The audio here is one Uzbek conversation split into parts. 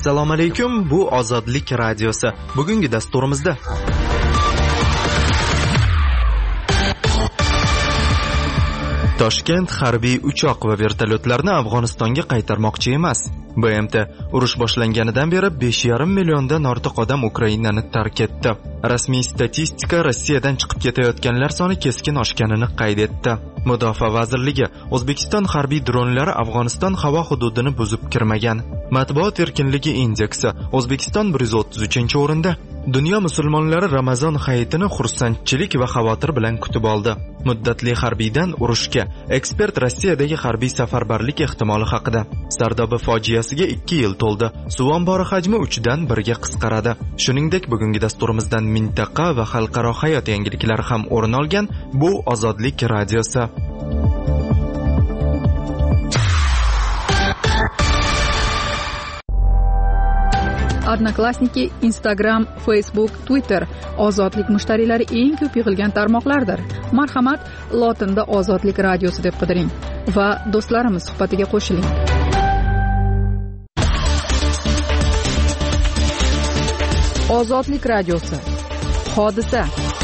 Assalomu alaykum, bu Ozodlik radiosi. Bugungi dasturimizda Toshkent harbiy uchoq va vertolyotlarni Afg'onistonga qaytarmoqchi emas. BMT urush boshlanganidan beri 5,5 milliondan ortiq odam Ukrainani tark etdi. Rasmiy statistika Rossiyadan chiqib ketayotganlar soni keskin oshganini qayd etdi. Mudofaa vazirligi O'zbekiston harbiy dronlari Afg'oniston havo hududini buzib kirmagan. Matbuot erkinligi indeksi O'zbekiston 133-o'rinda. Dunyo musulmonlari Ramazon hayitini xursandchilik va xavotir bilan kutib oldi. Muddatli harbiydan urushga, ekspert Rossiyadagi harbiy safarbarlik ehtimoli haqida. Sardoba fojiasiga 2 yil to'ldi. Suv ombori hajmi 3dan 1ga qisqaradi. Shuningdek, bugungi dasturimizdan mintaqa va xalqaro hayot yangiliklari ham o'rin olgan. Bu Ozodlik radiosi. Odnoklassniki, Instagram, Facebook, Twitter ozodlik mushtariylari eng ko'p yig'ilgan tarmoqlardir. Marhamat, lotinda Ozodlik radiosi deb qidiring va do'stlarimiz suhbatiga qo'shiling. Ozodlik radiosi. Hodisa.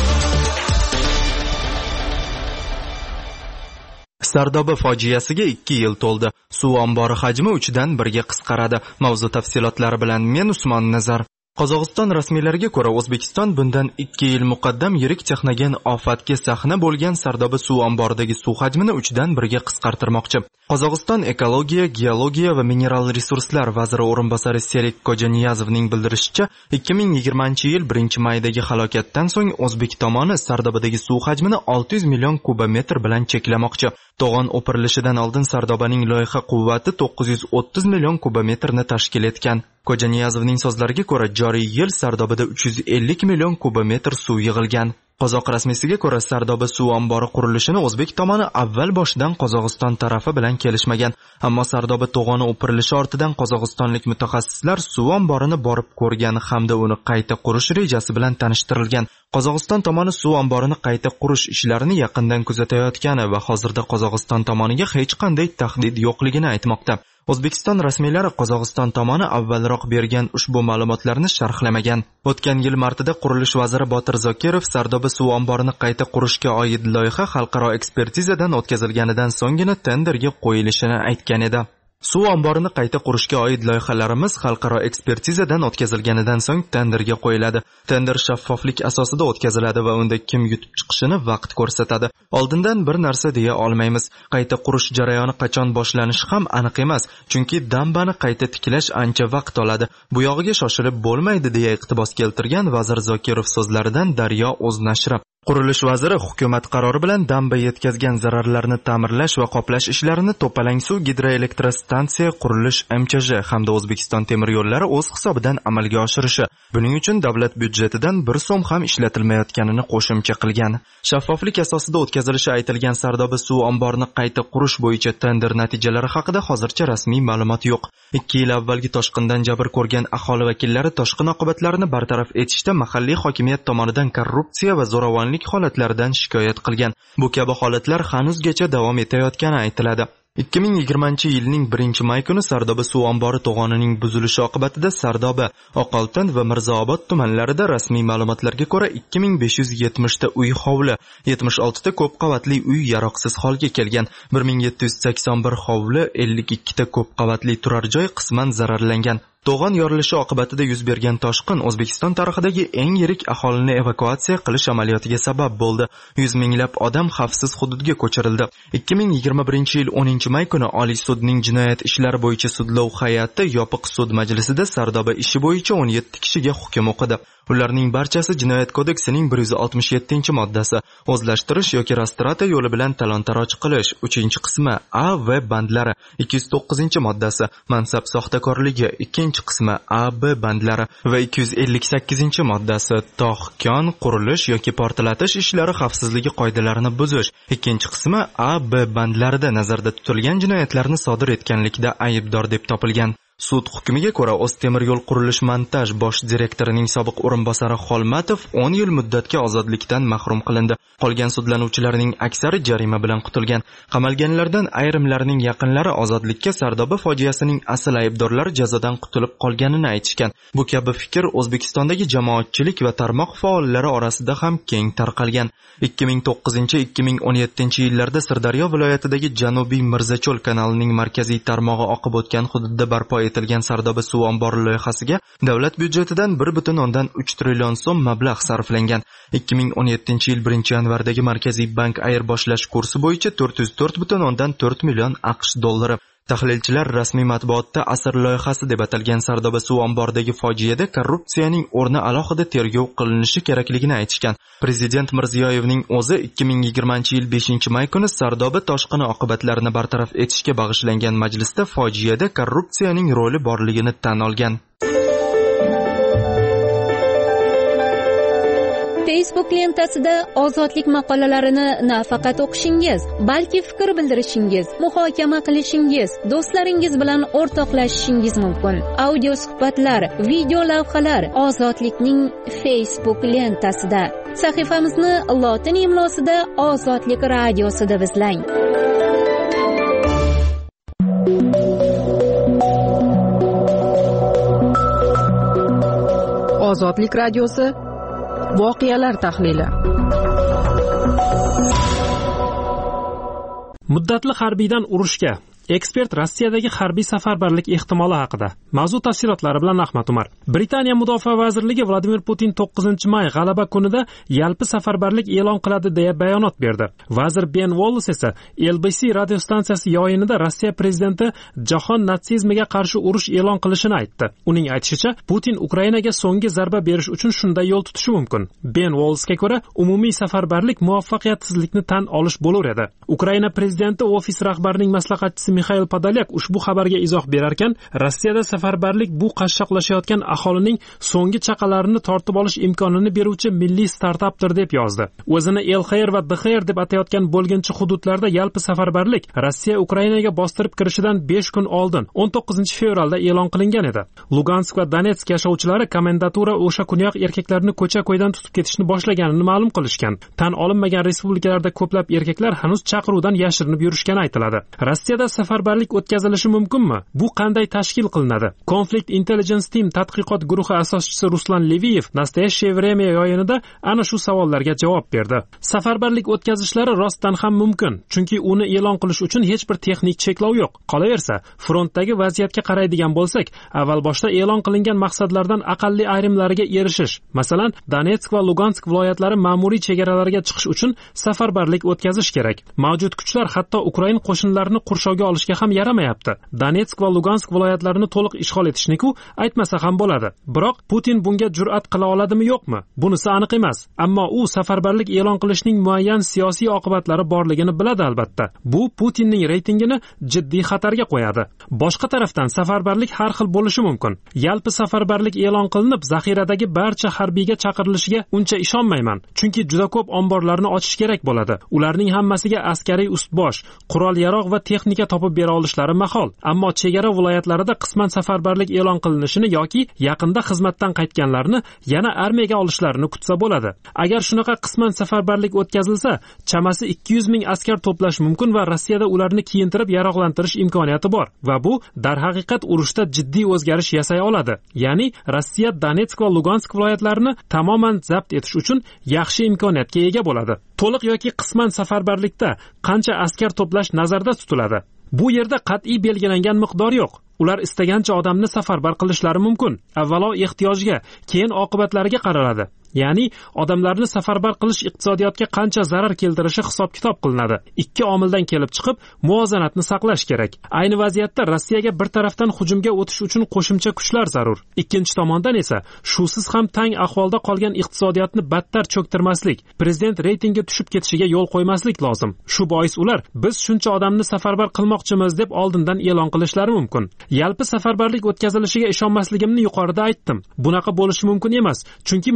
Sardoba fojiasiga 2 yil to'ldi. Suv ombori hajmi 3dan 1ga qisqaradi. Mavzu tafsilotlari bilan men Usmon Nazar. Qozog'iston rasmiylariga ko'ra, O'zbekiston bundan 2 yil muqaddam yirik chaqnagan ofatga sahna bo'lgan Sardoba suv omboridagi suv hajmini 3dan 1ga qisqartirmoqchi. Qozog'iston ekologiya, geologiya va mineral resurslar vaziri o'rinbosari Serik Kojaniyazovning bildirishicha, 2020-yil 1-maydagi halokatdan so'ng O'zbek tomoni Sardobadagi suv hajmini 600 million kubometr bilan cheklamoqchi. To'g'on o'pirilishidan oldin Sardobaning loyiha quvvati 930 million kubometrni tashkil etgan. Kojaniyazovning so'zlariga ko'ra, joriy yil Sardobada 350 million kubometr suv yig'ilgan. Qozoq rasmiysiga ko'ra, Sardoba suv ombori qurilishini O'zbek tomoni avval boshidan Qozog'iston tarafi bilan kelishmagan. Ammo Sardoba to'g'oni o'pirilishi ortidan qozog'istonlik mutaxassislar suv omborini borib ko'rgan hamda uni qayta qurish rejasi bilan tanishtirilgan. Qozog'iston tomoni suv omborini qayta qurish ishlarini yaqindan kuzatayotgani va hozirda Qozog'iston tomoniga hech qanday tahdid yo'qligini aytmoqda. O'zbekiston rasmiylari Qozog'iston tomoni avvalroq bergan ushbu ma'lumotlarni sharhlamagan. O'tgan yil martida qurilish vaziri Botir Zokirov Sardoba suv omborini qayta qurishga oid loyiha xalqaro ekspertizadan o'tkazilganidan so'nggina tenderga qo'yilishini aytgan edi. Suv omborini qayta qurishga oid loyihalarimiz xalqaro ekspertizadan o'tkazilganidan so'ng tenderga qo'yiladi. Tender shaffoflik asosida o'tkaziladi va unda kim yutib chiqishini vaqt ko'rsatadi. Oldindan bir narsa deya olmaymiz. Qayta qurish jarayoni qachon boshlanishi ham aniq emas, chunki dambani qayta tiklash ancha vaqt oladi. Bu yog'iga shoshilib bo'lmaydi deya iqtibos keltirgan vazir Zokirov so'zlaridan Daryo o'z nashri. Qurilish vaziri hukumat qarori bilan damba yetkazgan zararlarni ta'mirlash va qoplash ishlarini To'palang suv gidroelektrostansiya qurilish MChJ hamda O'zbekiston temir yo'llari o'z hisobidan amalga oshirishi, buning uchun davlat byudjetidan 1 so'm ham ishlatilmayotganini qo'shimcha qilgan. Shaffoflik asosida o'tkazilishi aytilgan Sardoba suv omborini qayta qurish bo'yicha tender natijalari haqida hozircha rasmiy ma'lumot yo'q. 2 yil avvalgi toshqindan jabr ko'rgan aholi vakillari toshqin oqibatlarini bartaraf etishda mahalliy hokimiyat tomonidan korrupsiya va zo'ravonlik holatlaridan shikoyat qilgan. Bu kabi holatlar hanuzgacha davom etayotgani aytiladi. 2020-yilning 1-may kuni Sardoba suv ombori to'g'onining buzilishi oqibatida Sardoba, Oqoltin va Mirzaobod tumanlarida rasmiy ma'lumotlarga ko'ra 2570 ta uy hovli, 76 ta ko'p qavatli uy yaroqsiz holga kelgan, 1781 hovli, 52 ta ko'p qavatli turar joy qisman zararlangan. To'g'on yorilishi oqibatida yuz bergan toshqin O'zbekiston tarixidagi eng yirik aholini evakuatsiya qilish amaliyotiga sabab bo'ldi. 100 minglab odam xavfsiz hududga ko'chirildi. 2021-yil 10-may kuni Oliy sudning jinoyat ishlari bo'yicha sudlov hay'ati yopiq sud majlisida Sardoba ishi bo'yicha 17 kishiga hukm o'qidi. Ularning barchasi Jinoyat kodeksining 167-moddasi, o'zlashtirish yoki rastrata yo'li bilan talon-taroj qilish 3-qismi A va bandlari, 209-moddasi, mansab soxtakorligi 2-qismi A, B bandlari va 258-moddasi, tog'-kon, qurilish yoki portlatish ishlari xavfsizligi qoidalarini buzish, 2-qismi A, B bandlarida nazarda tutilgan jinoyatlarni sodir etganlikda aybdor deb topilgan. Sud hukmiga ko'ra O'ztemir yo'l qurilish montaj bosh direktorining sobiq o'rinbosari Xolmatov 10 yil muddatga ozodlikdan mahrum qilindi. Qolgan sudlanuvchilarning aksari jarima bilan qutulgan. Qamalganlardan ayrimlarining yaqinlari ozodlikka Sardoba fojiasining asl aybdorlari jazodan qutulib qolganini aytishgan. Bu kabi fikr O'zbekistondagi jamoatchilik va tarmoq faollari orasida ham keng tarqalgan. 2009-2017 yillarda Sirdaryo viloyatidagi Janubiy Mirzacho'l kanalining markaziy tarmog'i oqib o'tgan hududda barpo etilgan Sardoba suv ombori loyihasiga davlat byudjetidan 1.3 trillion so'm mablag' sarflangan. 2017 yil 1-yanvardagi Markaziy bank ayirboshlash kursi bo'yicha 404.4 million AQSh dollari. Tahlilchilar rasmiy matbuotda asr loyihasi deb atalgan Sardoba suv omboridagi fojiada korrupsiyaning o'rni alohida tergov qilinishi kerakligini aytishgan. Prezident Mirziyoyevning o'zi 2020 yil 5-may kuni Sardoba toshqini oqibatlarini bartaraf etishga bag'ishlangan majlisda fojiada korrupsiyaning roli borligini tan olgan. Facebook lentasida ozodlik maqolalarini nafaqat o'qishingiz, balki fikr bildirishingiz, muhokama qilishingiz, do'stlaringiz bilan o'rtoqlashishingiz mumkin. Audio suhbatlar, video lavhalar ozodlikning Facebook lentasida. Sahifamizni lotin imlosida Ozodlik radiosi deb izlang. Ozodlik radiosi voqealar tahlili. Muddatli harbiydan urushga ekspert Rossiyadagi harbiy safarbarlik ehtimoli haqida. Mavzu tafsilotlari bilan Ahmad Umar. Britaniya Mudofaa vazirligi Vladimir Putin 9-may g'alaba kunida yalpi safarbarlik e'lon qiladi deya bayonot berdi. Vazir Ben Wallace esa LBC radiostansiyasi yoyinida Rossiya prezidenti jahon natsizmiga qarshi urush e'lon qilishini aytdi. Uning aytishicha, Putin Ukrainaga so'nggi zarba berish uchun shunday yo'l tutishi mumkin. Ben Wallace'ga ko'ra, umumiy safarbarlik muvaffaqiyatsizlikni tan olish bo'lar edi. Ukraina prezidenti ofis rahbarining maslahatchisi Mikhail Podolyak ushbu xabarga izoh berarkan, Rossiyada safarbarlik bu qashshoqlashayotgan aholining so'nggi chaqalarini tortib olish imkonini beruvchi milliy startapdir deb yozdi. O'zini El-Xayr va D-Xayr deb atayotgan bo'lginchi hududlarda yalpi safarbarlik Rossiya Ukrainaga bostirib kirishidan 5 kun oldin, 19-fevralda e'lon qilingan edi. Lugansk va Donetsk yashovchilari komendatura o'sha kuniyoq erkaklarni ko'cha-ko'ydan tutib ketishni boshlaganini ma'lum qilishgan. Tan olinmagan respublikalarda ko'plab erkaklar hanuz chaqiruvdan yashirinib yurishgani aytiladi. Rossiyada safarbarlik o'tkazilishi mumkinmi? Bu qanday tashkil qilinadi? Conflict Intelligence Team tadqiqot guruhi asoschisi Ruslan Leviyev Nastoящее время yo'yinida ana shu savollarga javob berdi. Safarbarlik o'tkazishlari rostdan ham mumkin, chunki uni e'lon qilish uchun hech bir texnik cheklov yo'q. Qolaversa, frontdagi vaziyatga qaraydigan bo'lsak, avval boshda e'lon qilingan maqsadlardan aqalli ayrimlariga erishish, masalan, Donetsk va Lugansk viloyatlari ma'muriy chegaralariga chiqish uchun safarbarlik o'tkazish kerak. Mavjud kuchlar hatto Ukraina qo'shinlarini qurshovga olishga ham yaramayapti. Donetsk va Lugansk viloyatlarini to'liq ishg'ol etishni-ku aytmasa ham bo'ladi. Biroq Putin bunga jur'at qila oladimi yo'qmi? Bunisi aniq emas. Ammo u safarbarlik e'lon qilishning muayyan siyosiy oqibatlari borligini biladi albatta. Bu Putinning reytingini jiddiy xatarga qo'yadi. Boshqa tarafdan safarbarlik har xil bo'lishi mumkin. Yalpi safarbarlik e'lon qilinib, zaxiradagi barcha harbiyga chaqirilishiga uncha ishonmayman, chunki juda ko'p omborlarni ochish kerak bo'ladi. Ularning hammasiga askariy ustbosh, qurol-yarog' va texnika topib bera olishlari mahol. Ammo chegara viloyatlarida qisman safarbarlik e'lon qilinishini yoki yaqinda xizmatdan qaytganlarni yana armiyaga olishlarini kutsa bo'ladi. Agar shunaqa qisman safarbarlik o'tkazilsa, chamasi 200 ming askar to'plash mumkin va Rossiyada ularni kiyintirib yaroqlantirish imkoniyati bor va bu darhaqiqat urushda jiddiy o'zgarish yasay oladi. Ya'ni Rossiya Donetsk va Lugansk viloyatlarini tamoman zabt etish uchun yaxshi imkoniyatga ega bo'ladi. To'liq yoki qisman safarbarlikda qancha askar to'plash nazarda tutiladi? Bu yerda qat'iy belgilangan miqdor yo'q. Ular istagancha odamni safarbar qilishlari mumkin. Avvalo ehtiyojga, keyin oqibatlariga qaraladi. Ya'ni odamlarni safarbar qilish iqtisodiyotga qancha zarar keltirishi hisob-kitob qilinadi. Ikki omildan kelib chiqib muvozanatni saqlash kerak. Ayni vaziyatda Rossiyaga bir tarafdan hujumga o'tish uchun qo'shimcha kuchlar zarur. Ikkinchi tomondan esa shusiz ham tang ahvolda qolgan iqtisodiyotni battar cho'ktirmaslik, prezident reytingi tushib ketishiga yo'l qo'ymaslik lozim. Shu bois ular biz shuncha odamni safarbar qilmoqchimiz deb oldindan e'lon qilishlari mumkin. Yalpi safarbarlik o'tkazilishiga ishonmasligimni yuqorida aytdim. Bunaqa bo'lishi mumkin emas, chunki mamlakat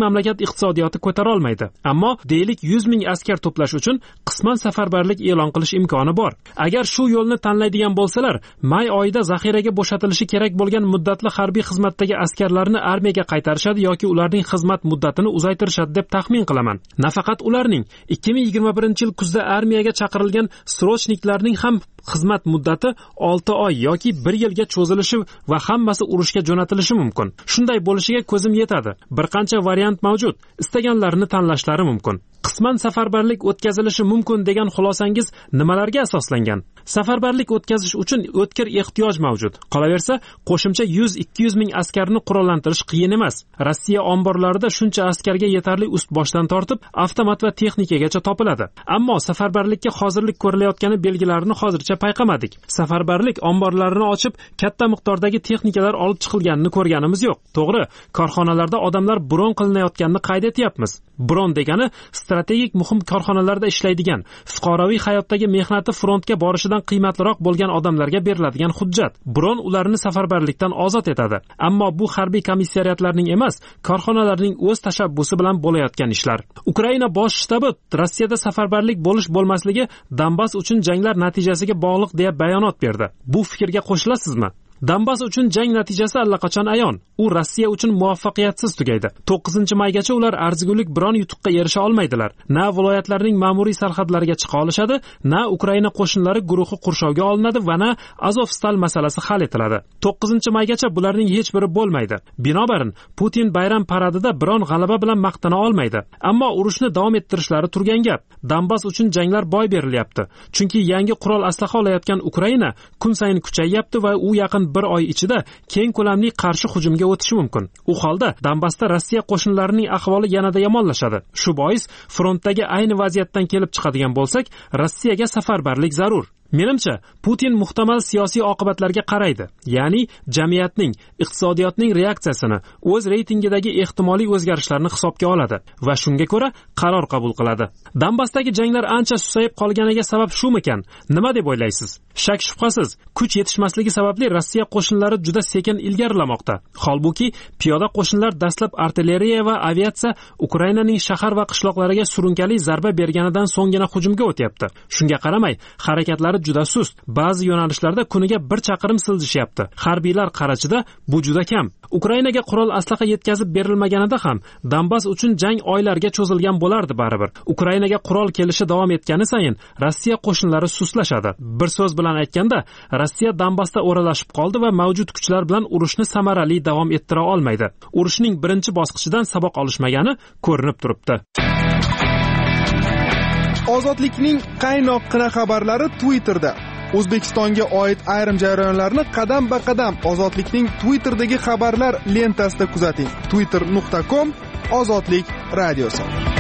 iqtisodiyoti ko'tara olmaydi. Ammo deylik 100 ming askar to'plash uchun qisman safarbarlik e'lon qilish imkoni bor. Agar shu yo'lni tanlaydigan bo'lsalar, may oyida zaxiraga bo'shatilishi kerak bo'lgan muddatli harbiy xizmatdagi askarlarni armiyaga qaytarishadi yoki ularning xizmat muddatini uzaytirishadi deb taxmin qilaman. Nafaqat ularning 2021-yil kuzda armiyaga chaqirilgan srochniklarning ham xizmat muddati 6 oy yoki 1 yilga cho'zilishi va hammasi urushga jo'natilishi mumkin. Shunday bo'lishiga ko'zim yetadi. Bir qancha variant mavjud. Istaganlarini tanlashlari mumkin. Qisman safarbarlik o'tkazilishi mumkin degan xulosangiz nimalarga asoslangan? Safarbarlik o'tkazish uchun o'tkir ehtiyoj mavjud. Qolaversa, qo'shimcha 100-200 ming askarni qurollantirish qiyin emas. Rossiya omborlarida shuncha askarga yetarli ust-boshdan tortib, avtomat va texnikagacha topiladi. Ammo safarbarlikka hozirlik ko'rilayotgani belgilarini hozircha payqamadik. Safarbarlik omborlarini ochib, katta miqdordagi texnikalar olib chiqilganini ko'rganimiz yo'q. To'g'ri, korxonalarda odamlar bron qilinayotganini qayd etyapmiz. Bron degani strategik muhim korxonalarda ishlaydigan, fuqaroviy hayotdagi mehnati frontga borishidan qiymatliroq bo'lgan odamlarga beriladigan hujjat. Bron ularni safarbarlikdan ozod etadi. Ammo bu harbiy komissariyatlarning emas, korxonalarning o'z tashabbusi bilan bo'layotgan ishlar. Ukraina bosh shtabi Rossiyada safarbarlik bo'lish-bo'lmasligi Donbass uchun janglar natijasiga bog'liq deya bayonot berdi. Bu fikrga qo'shilasizmi? Donbass uchun jang natijasi allaqachon ayon. U Rossiya uchun muvaffaqiyatsiz tugaydi. 9-maygacha ular arzigulik biron yutuqqa erisha olmaydilar. Na viloyatlarning ma'muriy sarhadlariga chiqa olishadi, na Ukraina qo'shinlari guruhi qurshovga olinadi va na Azovstal masalasi hal etiladi. 9-maygacha bularning hech biri bo'lmaydi. Binobarin, Putin bayram paradida biron g'alaba bilan maqtana olmaydi. Ammo urushni davom ettirishlari turgan gap. Donbass uchun janglar boy berilyapti. Chunki yangi qurol aslaha olayotgan Ukraina kun sayin kuchayyapti va u yaqin bir oy ichida keng ko'lamli qarshi hujumga o'tishi mumkin. U holda Donbassda Rossiya qo'shinlarining ahvoli yanada yomonlashadi. Shu bois frontdagi ayni vaziyatdan kelib chiqadigan bo'lsak, Rossiyaga safarbarlik zarur. Menimcha, Putin muhtamal siyosiy oqibatlarga qaraydi. Ya'ni jamiyatning, iqtisodiyotning reaksiyasini, o'z reytingidagi ehtimoliy o'zgarishlarni hisobga oladi va shunga ko'ra qaror qabul qiladi. Donbassdagi janglar ancha susayib qolganiga sabab shumikan? Nima deb o'ylaysiz? Shak shubhasiz, kuch yetishmasligi sababli Rossiya qo'shinlari juda sekin ilgarilamoqda. Holbuki, piyoda qo'shinlar dastlab artilleriya va aviatsiya Ukrainaning shahar va qishloqlariga surunkali zarba berganidan so'nggina hujumga o'tyapti. Shunga qaramay, harakatlari juda sust. Ba'zi yo'nalishlarda kuniga 1 chaqirim siljishyapti. Harbiylar qarachida bu juda kam. Ukrainaga qurol aslaha yetkazib berilmaganida ham Donbass uchun jang oylarga cho'zilgan bo'lardi baribir. Ukrainaga qurol kelishi davom etgani sayin Rossiya qo'shinlari sustlashadi. Bir so'z bilan aytganda, Rossiya Donbassda o'ralashib qoldi va mavjud kuchlar bilan urushni samarali davom ettira olmaydi. Urushning birinchi bosqichidan saboq olishmagani ko'rinib turibdi. Ozodlikning qaynoqqina xabarlari Twitterda. O'zbekistonga oid ayrim jarayonlarni qadam-ba-qadam Ozodlikning Twitterdagi xabarlar lentasida kuzating. twitter.com/ozodlik radiosi.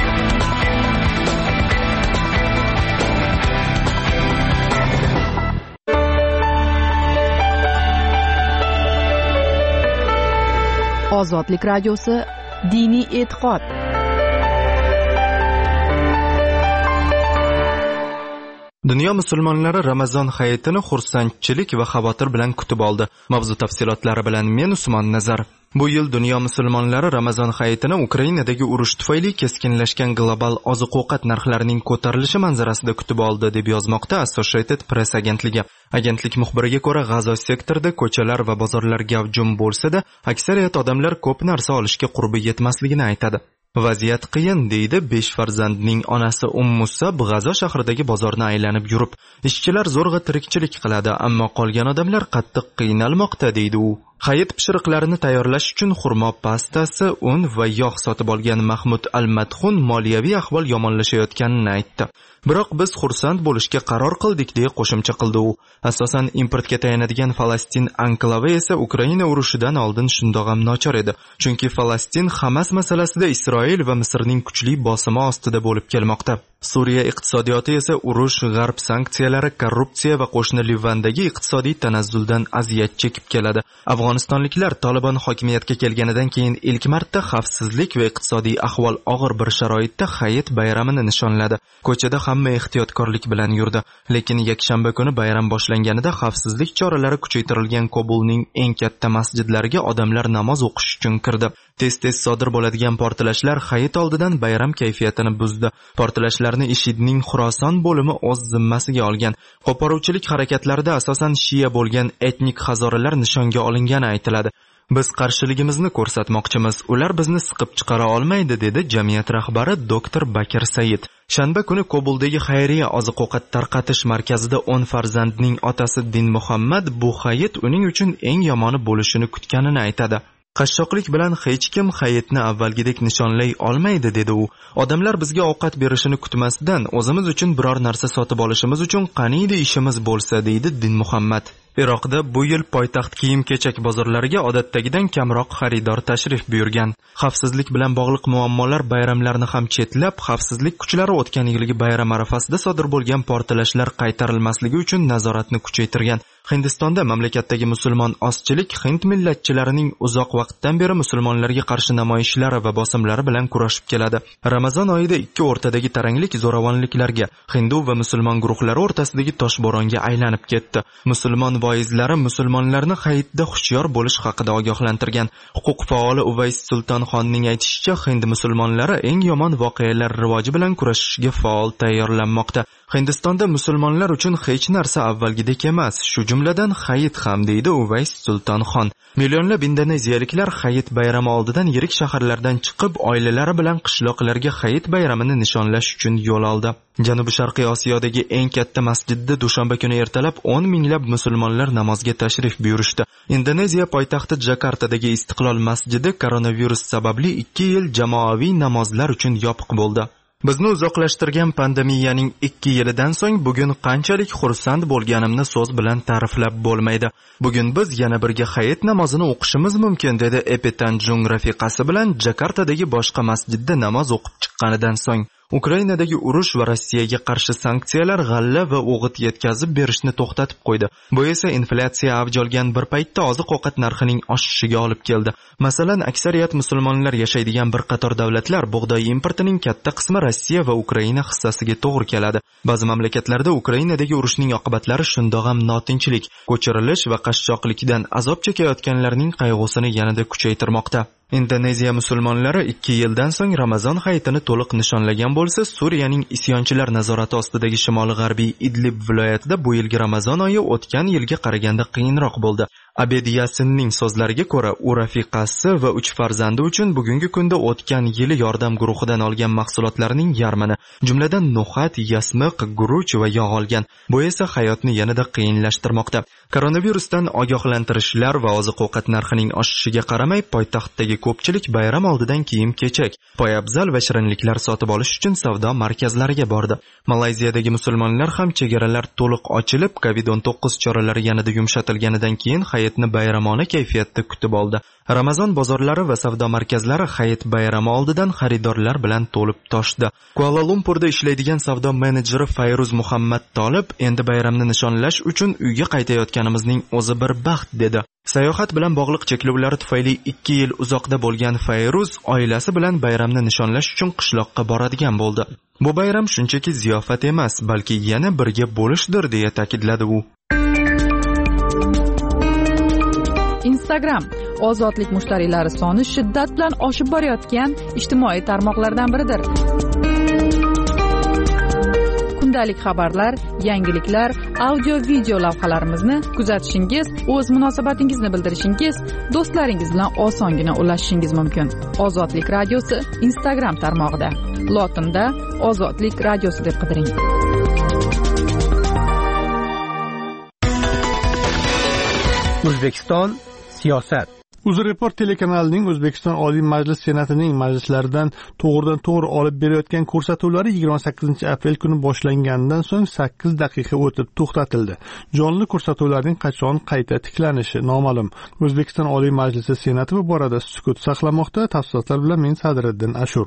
Ozodlik radiosi diniy e'tiqod. Dunyo musulmonlari Ramazon hayitini xursandchilik va xavotir bilan kutib oldi. Mavzu tafsilotlari bilan men Usmon Nazar. Bu yil dunyo musulmonlari Ramazon hayitini Ukrainadagi urush tufayli keskinlashgan global oziq-ovqat narxlarining ko'tarilishi manzarasida kutib oldi, deb yozmoqda Associated Press agentligi. Agentlik muxbiriga ko'ra, G'azo sektorida ko'chalar va bozorlar gavjum bo'lsa-da, aksariyat odamlar ko'p narsa olishga qurbi yetmasligini aytadi. Vaziyat qiyin, deydi 5 farzandning onasi Musa G'azo shahridagi bozorni aylanib yurib. Ishchilar zo'rg'a tirikchilik qiladi, ammo qolgan odamlar qattiq qiynalmoqda, deydi u. Hayit pishiriqlarini tayyorlash uchun xurmo pastasi, un va yog' sotib olgan Mahmud Al-Madxun moliyaviy ahvol yomonlashayotganini aytdi. Biroq biz xursand bo'lishga qaror qildik, deya qo'shimcha qildi u. Asosan importga tayanadigan Falastin anklavi esa Ukraina urushidan oldin shundoq ham nochor edi. Chunki Falastin Hamas masalasida Isroil va Misrning kuchli bosimi ostida bo'lib kelmoqda. Suriya iqtisodiyoti esa urush, g'arb sanksiyalari, korrupsiya va qo'shni Livandagi iqtisodiy tanazzuldan aziyat chekib keladi. Afg'onistonliklar Taliban hokimiyatga kelganidan keyin ilk marta xavfsizlik va iqtisodiy ahvol og'ir bir sharoitda hayit bayramini nishonladi. Ko'chada hamma ehtiyotkorlik bilan yurdi. Lekin yakshanba kuni bayram boshlanganida xavfsizlik choralari kuchaytirilgan Kobulning eng katta masjidlariga odamlar namoz o'qish uchun kirdi. Tez-tez sodir bo'ladigan portlashlar hayit oldidan bayram kayfiyatini buzdi. Portlashlarni IShIDning Xuroson bo'limi o'z zimmasiga olgan. Qo'poruvchilik harakatlarida asosan shiya bo'lgan etnik hazoralar nishonga olingani aytiladi. Biz qarshiligimizni ko'rsatmoqchimiz. Ular bizni siqib chiqara olmaydi, dedi jamiyat rahbari Dr. Bakir Said. Shanba kuni Kobuldagi xayriya oziq-ovqat tarqatish markazida 10 farzandning otasi Din Muhammad bu hayit uning uchun eng yomoni bo'lishini kutganini aytadi. Qashshoqlik bilan hech kim hayitni avvalgidek nishonlay olmaydi, dedi u. Odamlar bizga ovqat berishini kutmasdan o'zimiz uchun biror narsa sotib olishimiz uchun qaniydi ishimiz bo'lsa, deydi Din Muhammad. Iroqda bu yil poytaxt kiyim-kechak bozorlariga odatdagidan kamroq xaridor tashrif buyurgan. Xavfsizlik bilan bog'liq muammolar bayramlarni ham chetlab, xavfsizlik kuchlari o'tgan yilgi bayram arafasida sodir bo'lgan portlashlar qaytarilmasligi uchun nazoratni kuchaytirgan. Hindistonda mamlakatdagi musulmon ozchilik hind millatchilarining uzoq vaqtdan beri musulmonlarga qarshi namoyishlari va bosimlari bilan kurashib keladi. Ramazon oyida ikki o'rtadagi taranglik zo'ravonliklarga, hindu va musulmon guruhlari o'rtasidagi toshbo'ronga aylanib ketdi. Musulmon voizlari musulmonlarni hayitda hushyor bo'lish haqida ogohlantirgan. Huquq faoli Uvays Sultonxonning aytishicha, hind musulmonlari eng yomon voqealar rivoji bilan kurashishga faol tayyorlanmoqda. Hindistonda musulmonlar uchun hech narsa avvalgidek emas, shu jumladan hayit ham, deydi Uvays Sultonxon. Millionlab indoneziyaliklar hayit bayrami oldidan yirik shaharlardan chiqib, oilalari bilan qishloqlarga hayit bayramini nishonlash uchun yo'l oldi. Janubi-sharqiy Osiyodagi eng katta masjidda dushanba kuni ertalab 10 minglab musulmonlar namozga tashrif buyurishdi. Indoneziya poytaxti Jakartadagi Istiqlol masjidi koronavirus sababli 2 yil jamoaviy namozlar uchun yopiq bo'ldi. Bizni uzoqlashtirgan pandemiyaning 2 yilidan so'ng bugun qanchalik xursand bo'lganimni so'z bilan ta'riflab bo'lmaydi. Bugun biz yana birga hayit namozini o'qishimiz mumkin, dedi Epitanjung rafiqasi bilan Jakartadagi boshqa masjidda namoz o'qib chiqqanidan so'ng. Ukrainadagi urush va Rossiyaga qarshi sanksiyalar g'alla va o'g'it yetkazib berishni to'xtatib qo'ydi. Bu esa inflyatsiya avj olgan bir paytda oziq-ovqat narxining oshishiga olib keldi. Masalan, aksariyat musulmonlar yashaydigan bir qator davlatlar bug'doy importining katta qismi Rossiya va Ukraina hissasiga to'g'ri keladi. Ba'zi mamlakatlarda Ukrainadagi urushning oqibatlari shundoq ham notinchlik, ko'chirilish va qashshoqlikdan azob chekayotganlarning qayg'usini yanada kuchaytirmoqda. Indoneziya musulmonlari 2 yildan so'ng Ramazon hayitini to'liq nishonlagan bo'lsa, Suriyaning isyonchilar nazorati ostidagi shimoli-g'arbiy Idlib viloyatida bu yilgi Ramazon oyi o'tgan yilga qaraganda qiyinroq bo'ldi. Abed Yasinning so'zlariga ko'ra, u rafiqasi va 3 farzandi uchun bugungi kunda o'tgan yili yordam guruhidan olgan mahsulotlarning yarmini, jumladan no'xat, yasmiq, guruch va yog' olgan. Bu esa hayotni yanada qiyinlashtirmoqda. Koronavirusdan ogohlantirishlar va oziq-ovqat narxining oshishiga qaramay, poytaxtdagi ko'pchilik bayram oldidan kiyim-kechak, poyabzal va shirinliklar sotib olish uchun savdo markazlariga bordi. Malayziyadagi musulmonlar ham chegaralar to'liq ochilib, COVID-19 choralari yanada yumshatilganidan keyin hayitni bayramona kayfiyatda kutib oldi. Ramazon bozorlari va savdo markazlari hayit bayrami oldidan xaridorlar bilan to'lib toshdi. Kuala Lumpurda ishlaydigan savdo menejeri Fayruz Muhammad Tolib, endi bayramni nishonlash uchun uyga qaytayotganimizning o'zi bir baxt, dedi. Sayohat bilan bog'liq cheklovlar tufayli 2 yil uzoqda bo'lgan Fayruz oilasi bilan bayramni nishonlash uchun qishloqqa boradigan bo'ldi. Bu bayram shunchaki ziyofat emas, balki yana birga bo'lishdir, deya ta'kidladi u. Instagram ozodlik mushtariylari soni shiddat bilan oshib borayotgan ijtimoiy tarmoqlardan biridir. Kundalik xabarlar, yangiliklar, audio-video lavhalarimizni kuzatishingiz, o'z munosabatingizni bildirishingiz, do'stlaringiz bilan osongina ulashishingiz mumkin. Ozodlik radiosi Instagram tarmog'ida. Lotinda Ozodlik radiosi deb qidiring. O'zbekiston siyosat. UzReport telekanalining O'zbekiston Oliy Majlis Senatining majlislaridan to'g'ridan-to'g'ri olib berayotgan ko'rsatuvlari 28-aprel kuni boshlanganidan so'ng 8 daqiqa o'tib to'xtatildi. Jonli ko'rsatuvlarning qachon qayta tiklanishi noma'lum. O'zbekiston Oliy Majlisi Senati bu borada sukut saqlamoqda. Tafsilotlar bilan men Sadriddin Ashur.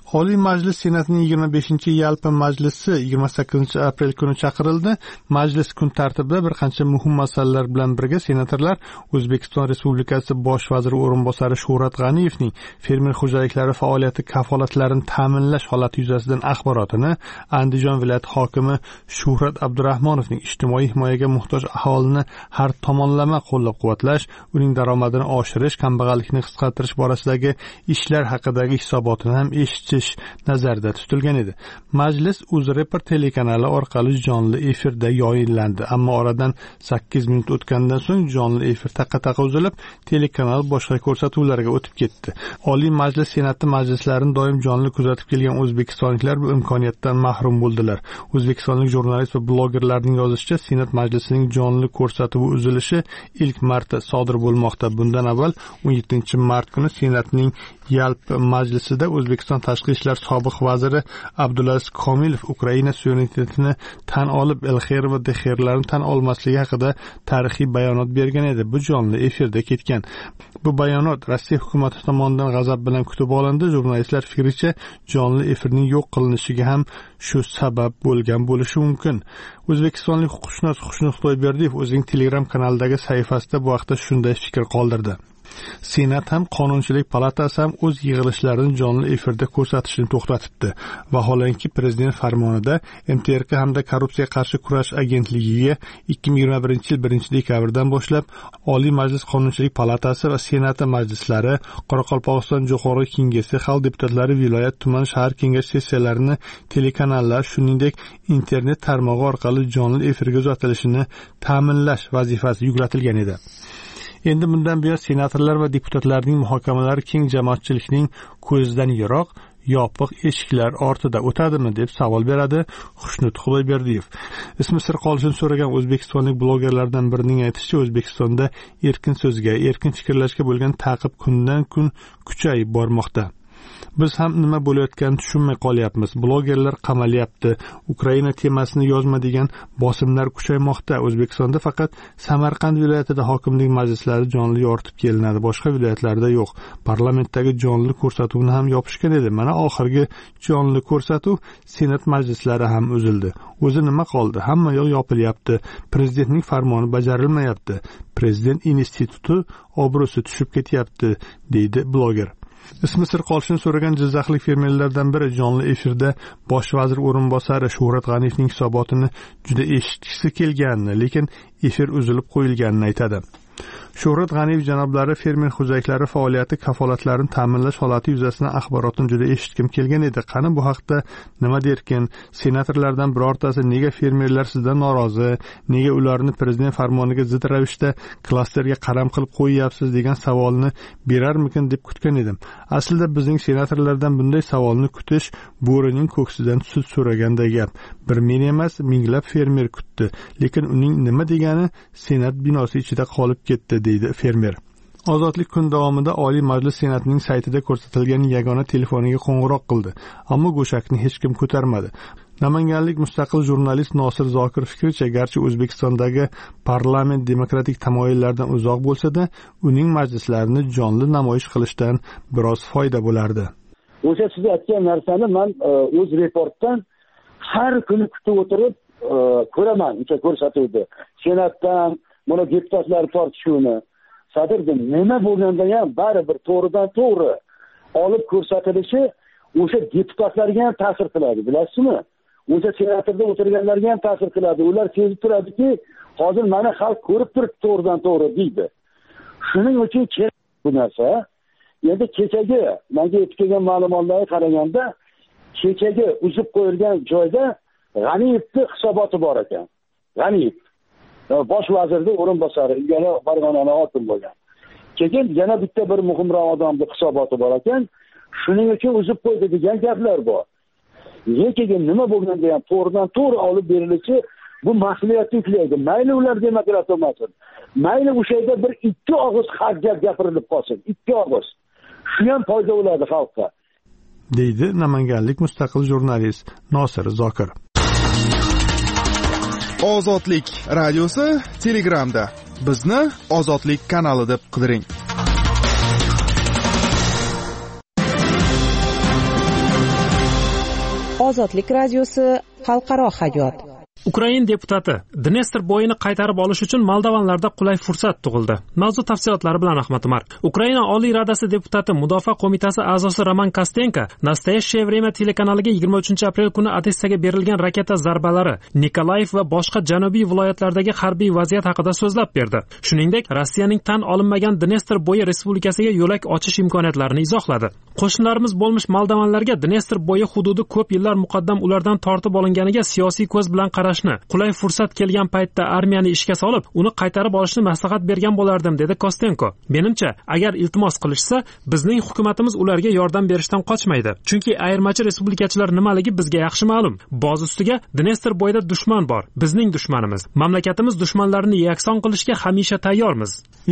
Oliy Majlis Senatining 25-yalpi majlisi 28-aprel kuni chaqirildi. Majlis kun tartibida bir qancha muhim masalalar bilan birga senatorlar O'zbekiston Respublikasi Bosh vaziri o'rinbosari Shuhrat G'aniyevning fermer xo'jaliklari faoliyati kafolatlarini ta'minlash holati yuzasidan axborotini, Andijon viloyati hokimi Shuhrat Abdurahmonovning ijtimoiy himoyaga muhtoj aholini har tomonlama qo'llab-quvvatlash, uning daromadini oshirish, kambag'allikni qisqartirish borasidagi ishlar haqidagi hisobotini ham eshitish nazarda tutilgan edi. Majlis UzReport telekanali orqali jonli efirda yoyinlandi, ammo oradan 8 minut o'tgandan so'ng jonli efir taqa-taqa uzilib, telekanal boshqa ko'rsatuvlarga o'tib ketdi. Oliy Majlis Senati majlislarini doim jonli kuzatib kelgan o'zbekistonliklar bu imkoniyatdan mahrum bo'ldilar. O'zbekistonlik jurnalist va blogerlarning yozishicha, Senat majlisining jonli ko'rsatuvi uzilishi ilk marta sodir bo'lmoqda. Bundan avval 17-mart kuni Senatning yalpi majlisida O'zbekiston tashqi ishlar sobiq vaziri Abdulaziz Komilov Ukraina suverenitetini tan olib, Elxer va Dexerlarni tan olmasligi haqida tarixiy bayonot bergan edi. Bu jonli efirda ketgan. Bu bayonot Rossiya hukumati tomonidan g'azab bilan kutib olindi. Jurnalistlar fikricha, jonli efirning yo'q qilinishiga ham shu sabab bo'lgan bo'lishi mumkin. O'zbekistonlik huquqshunos Xushnud Xudoyberdiyev o'zining Telegram kanalidagi sahifasida bu haqda shunday fikr qoldirdi. Senat ham Qonunchilik palatasi ham o'z yig'ilishlarini jonli efirda ko'rsatishni to'xtatibdi. Vaholanki prezident farmonida MTRK hamda Korrupsiyaga qarshi kurash agentligiga 2021-yil 1-dekabrdan boshlab Oliy Majlis Qonunchilik palatasi va Senati majlislari, Qoraqalpog'iston Jo'qorg'i Kengashi, xalq deputatlari, viloyat, tuman, shahar kengash sessiyalarini telekanallar, shuningdek internet tarmog'i orqali jonli efirga uzatilishini ta'minlash vazifasi yuklatilgan edi. Endi bundan buyon senatorlar va deputatlarning muhokamalari keng jamoatchilikning ko'zidan yiroq, yopiq eshiklar ortida o'tadimi deb savol beradi Xushnud Xudoyberdiyev. Ismi sir qolishini so'ragan o'zbekistonlik blogerlardan birining aytishicha, O'zbekistonda erkin so'zga, erkin fikrlashga bo'lgan ta'qib kundan kun kuchayib bormoqda. Biz ham nima bo'layotganini tushunmay qolyapmiz. Blogerlar qamalyapti, Ukraina temasini yozma degan bosimlar kuchaymoqda. O'zbekistonda faqat Samarqand viloyatida hokimlik majlislari jonli yoritib kelinadi, boshqa viloyatlarda yo'q. Parlamentdagi jonli ko'rsatuvni ham yopishgan edi. Mana oxirgi jonli ko'rsatuv Senat majlislari ham uzildi. O'zi nima qoldi? Hamma yo'q yopilyapti. Prezidentning farmoni bajarilmayapti. Prezident instituti obro'si tushib ketyapti, deydi bloger. Ismi sir qolishini so'ragan jizzaxlik fermerlardan biri jonli efirda bosh vazir o'rinbosari Shuhrat G'aniyevning hisobotini juda eshitgisi kelganini, lekin efir uzilib qo'yilganini aytadi. Shuhrat G'aniyev janoblari fermer xo'jaliklari faoliyati kafolatlarini ta'minlash holati yuzasidan axborotni juda eshitkim kelgan edi. Qani bu haqda nima derkin? Senatorlardan birortasi nega fermerlar sizdan norozi, nega ularni prezident farmoniga zid ravishda klasterga qaram qilib qo'yyapsiz degan savolni berarmikin deb kutgan edim. Aslida bizning senatorlardan bunday savolni kutish bo'rining ko'ksidan sut so'raganday gap. Bir men emas, minglab fermer kutdi, lekin uning nima degani Senat binosi ichida qolib ketdi, deydi fermer. Ozodlik kun davomida Oliy Majlis Senatining saytida ko'rsatilgan yagona telefoniga qo'ng'iroq qildi, ammo go'shakni hech kim ko'tarmadi. Namanganlik mustaqil jurnalist Nosir Zokir fikricha, garchi O'zbekistondagi parlament demokratik tamoyillardan uzoq bo'lsa-da, uning majlislarini jonli namoyish qilishdan biroz foyda bo'lardi. O'sha siz aytgan narsani men o'z reportdan har kuni kutib o'tirib ko'raman, o'sha ko'rsatuvni. Senatdan buni deputatlar tortishuvini sadirdim. Nima bo'lganda ham baribir to'g'ridan to'g'ri olib ko'rsatilishi o'sha deputatlarga ham ta'sir qiladi, bilasizmi? O'sha senatorda o'tirganlarga ham ta'sir qiladi. Ular sezib turadiki, hozir mana xalq ko'rib turibdi to'g'ridan to'g'ri deydi. Shuning uchun kerak bu narsa. Endi kechagi menga yetib kelgan ma'lumotlarga qaraganda, kechagi uzib qo'yilgan joyda G'aniyevning hisoboti bor ekan. G'aniyev bosh vazirning o'rinbosari, ilgari Farg'onani hokim bo'lgan. Keyin yana bitta bir muhimroq odamning hisoboti bor ekan. Shuning uchun uzib qo'ydi degan gaplar bor. Lekin nima bo'lganda ham to'g'ridan to'g'ri olib berilishi bu mas'uliyatni yuklaydi. Mayli ular demokrat bo'lmasin. Mayli o'sha yerda bir ikki og'iz haq gap gapirilib qolsin. Ikki og'iz. Shu ham foyda bo'ladi xalqqa, deydi namanganlik mustaqil jurnalist Nosir Zokir. Ozodlik radiosi Telegramda. Bizni Ozodlik kanali deb qidiring. Ozodlik radiosi xalqaro hayot. Ukrain deputati Dnestr bo'yini qaytarib olish uchun moldovanlarda qulay fursat tug'ildi. Mavzu tafsilotlari bilan Ahmad Umar. Ukraina Oliy Radasi deputati Mudofaa qo'mitasi a'zosi Roman Kostenko Nastoящее время telekanaliga 23-aprel kuni Odessaga berilgan raketa zarbalari, Nikolayev va boshqa janubiy viloyatlardagi harbiy vaziyat haqida so'zlab berdi. Shuningdek, Rossiyaning tan olinmagan Dnestr bo'yi respublikasiga yo'lak ochish imkoniyatlarini izohladi. Qo'shnilarimiz bo'lmish moldovanlarga Dnestr bo'yi hududi ko'p yillar muqaddam ulardan tortib olinganiga siyosiy ko'z bilan qarashni, qulay fursat kelgan paytda armiyani ishga solib, uni qaytarib olishni maslahat bergan bo'lardim, dedi Kostenko. Menimcha, agar iltimos qilishsa, bizning hukumatimiz ularga yordam berishdan qochmaydi. Chunki ayirmachi respublikachilar nimaligi bizga yaxshi ma'lum. Boz ustiga Dnestr bo'yida dushman bor, bizning dushmanimiz. Mamlakatimiz dushmanlarini yakson qilishga hamisha tayyormiz.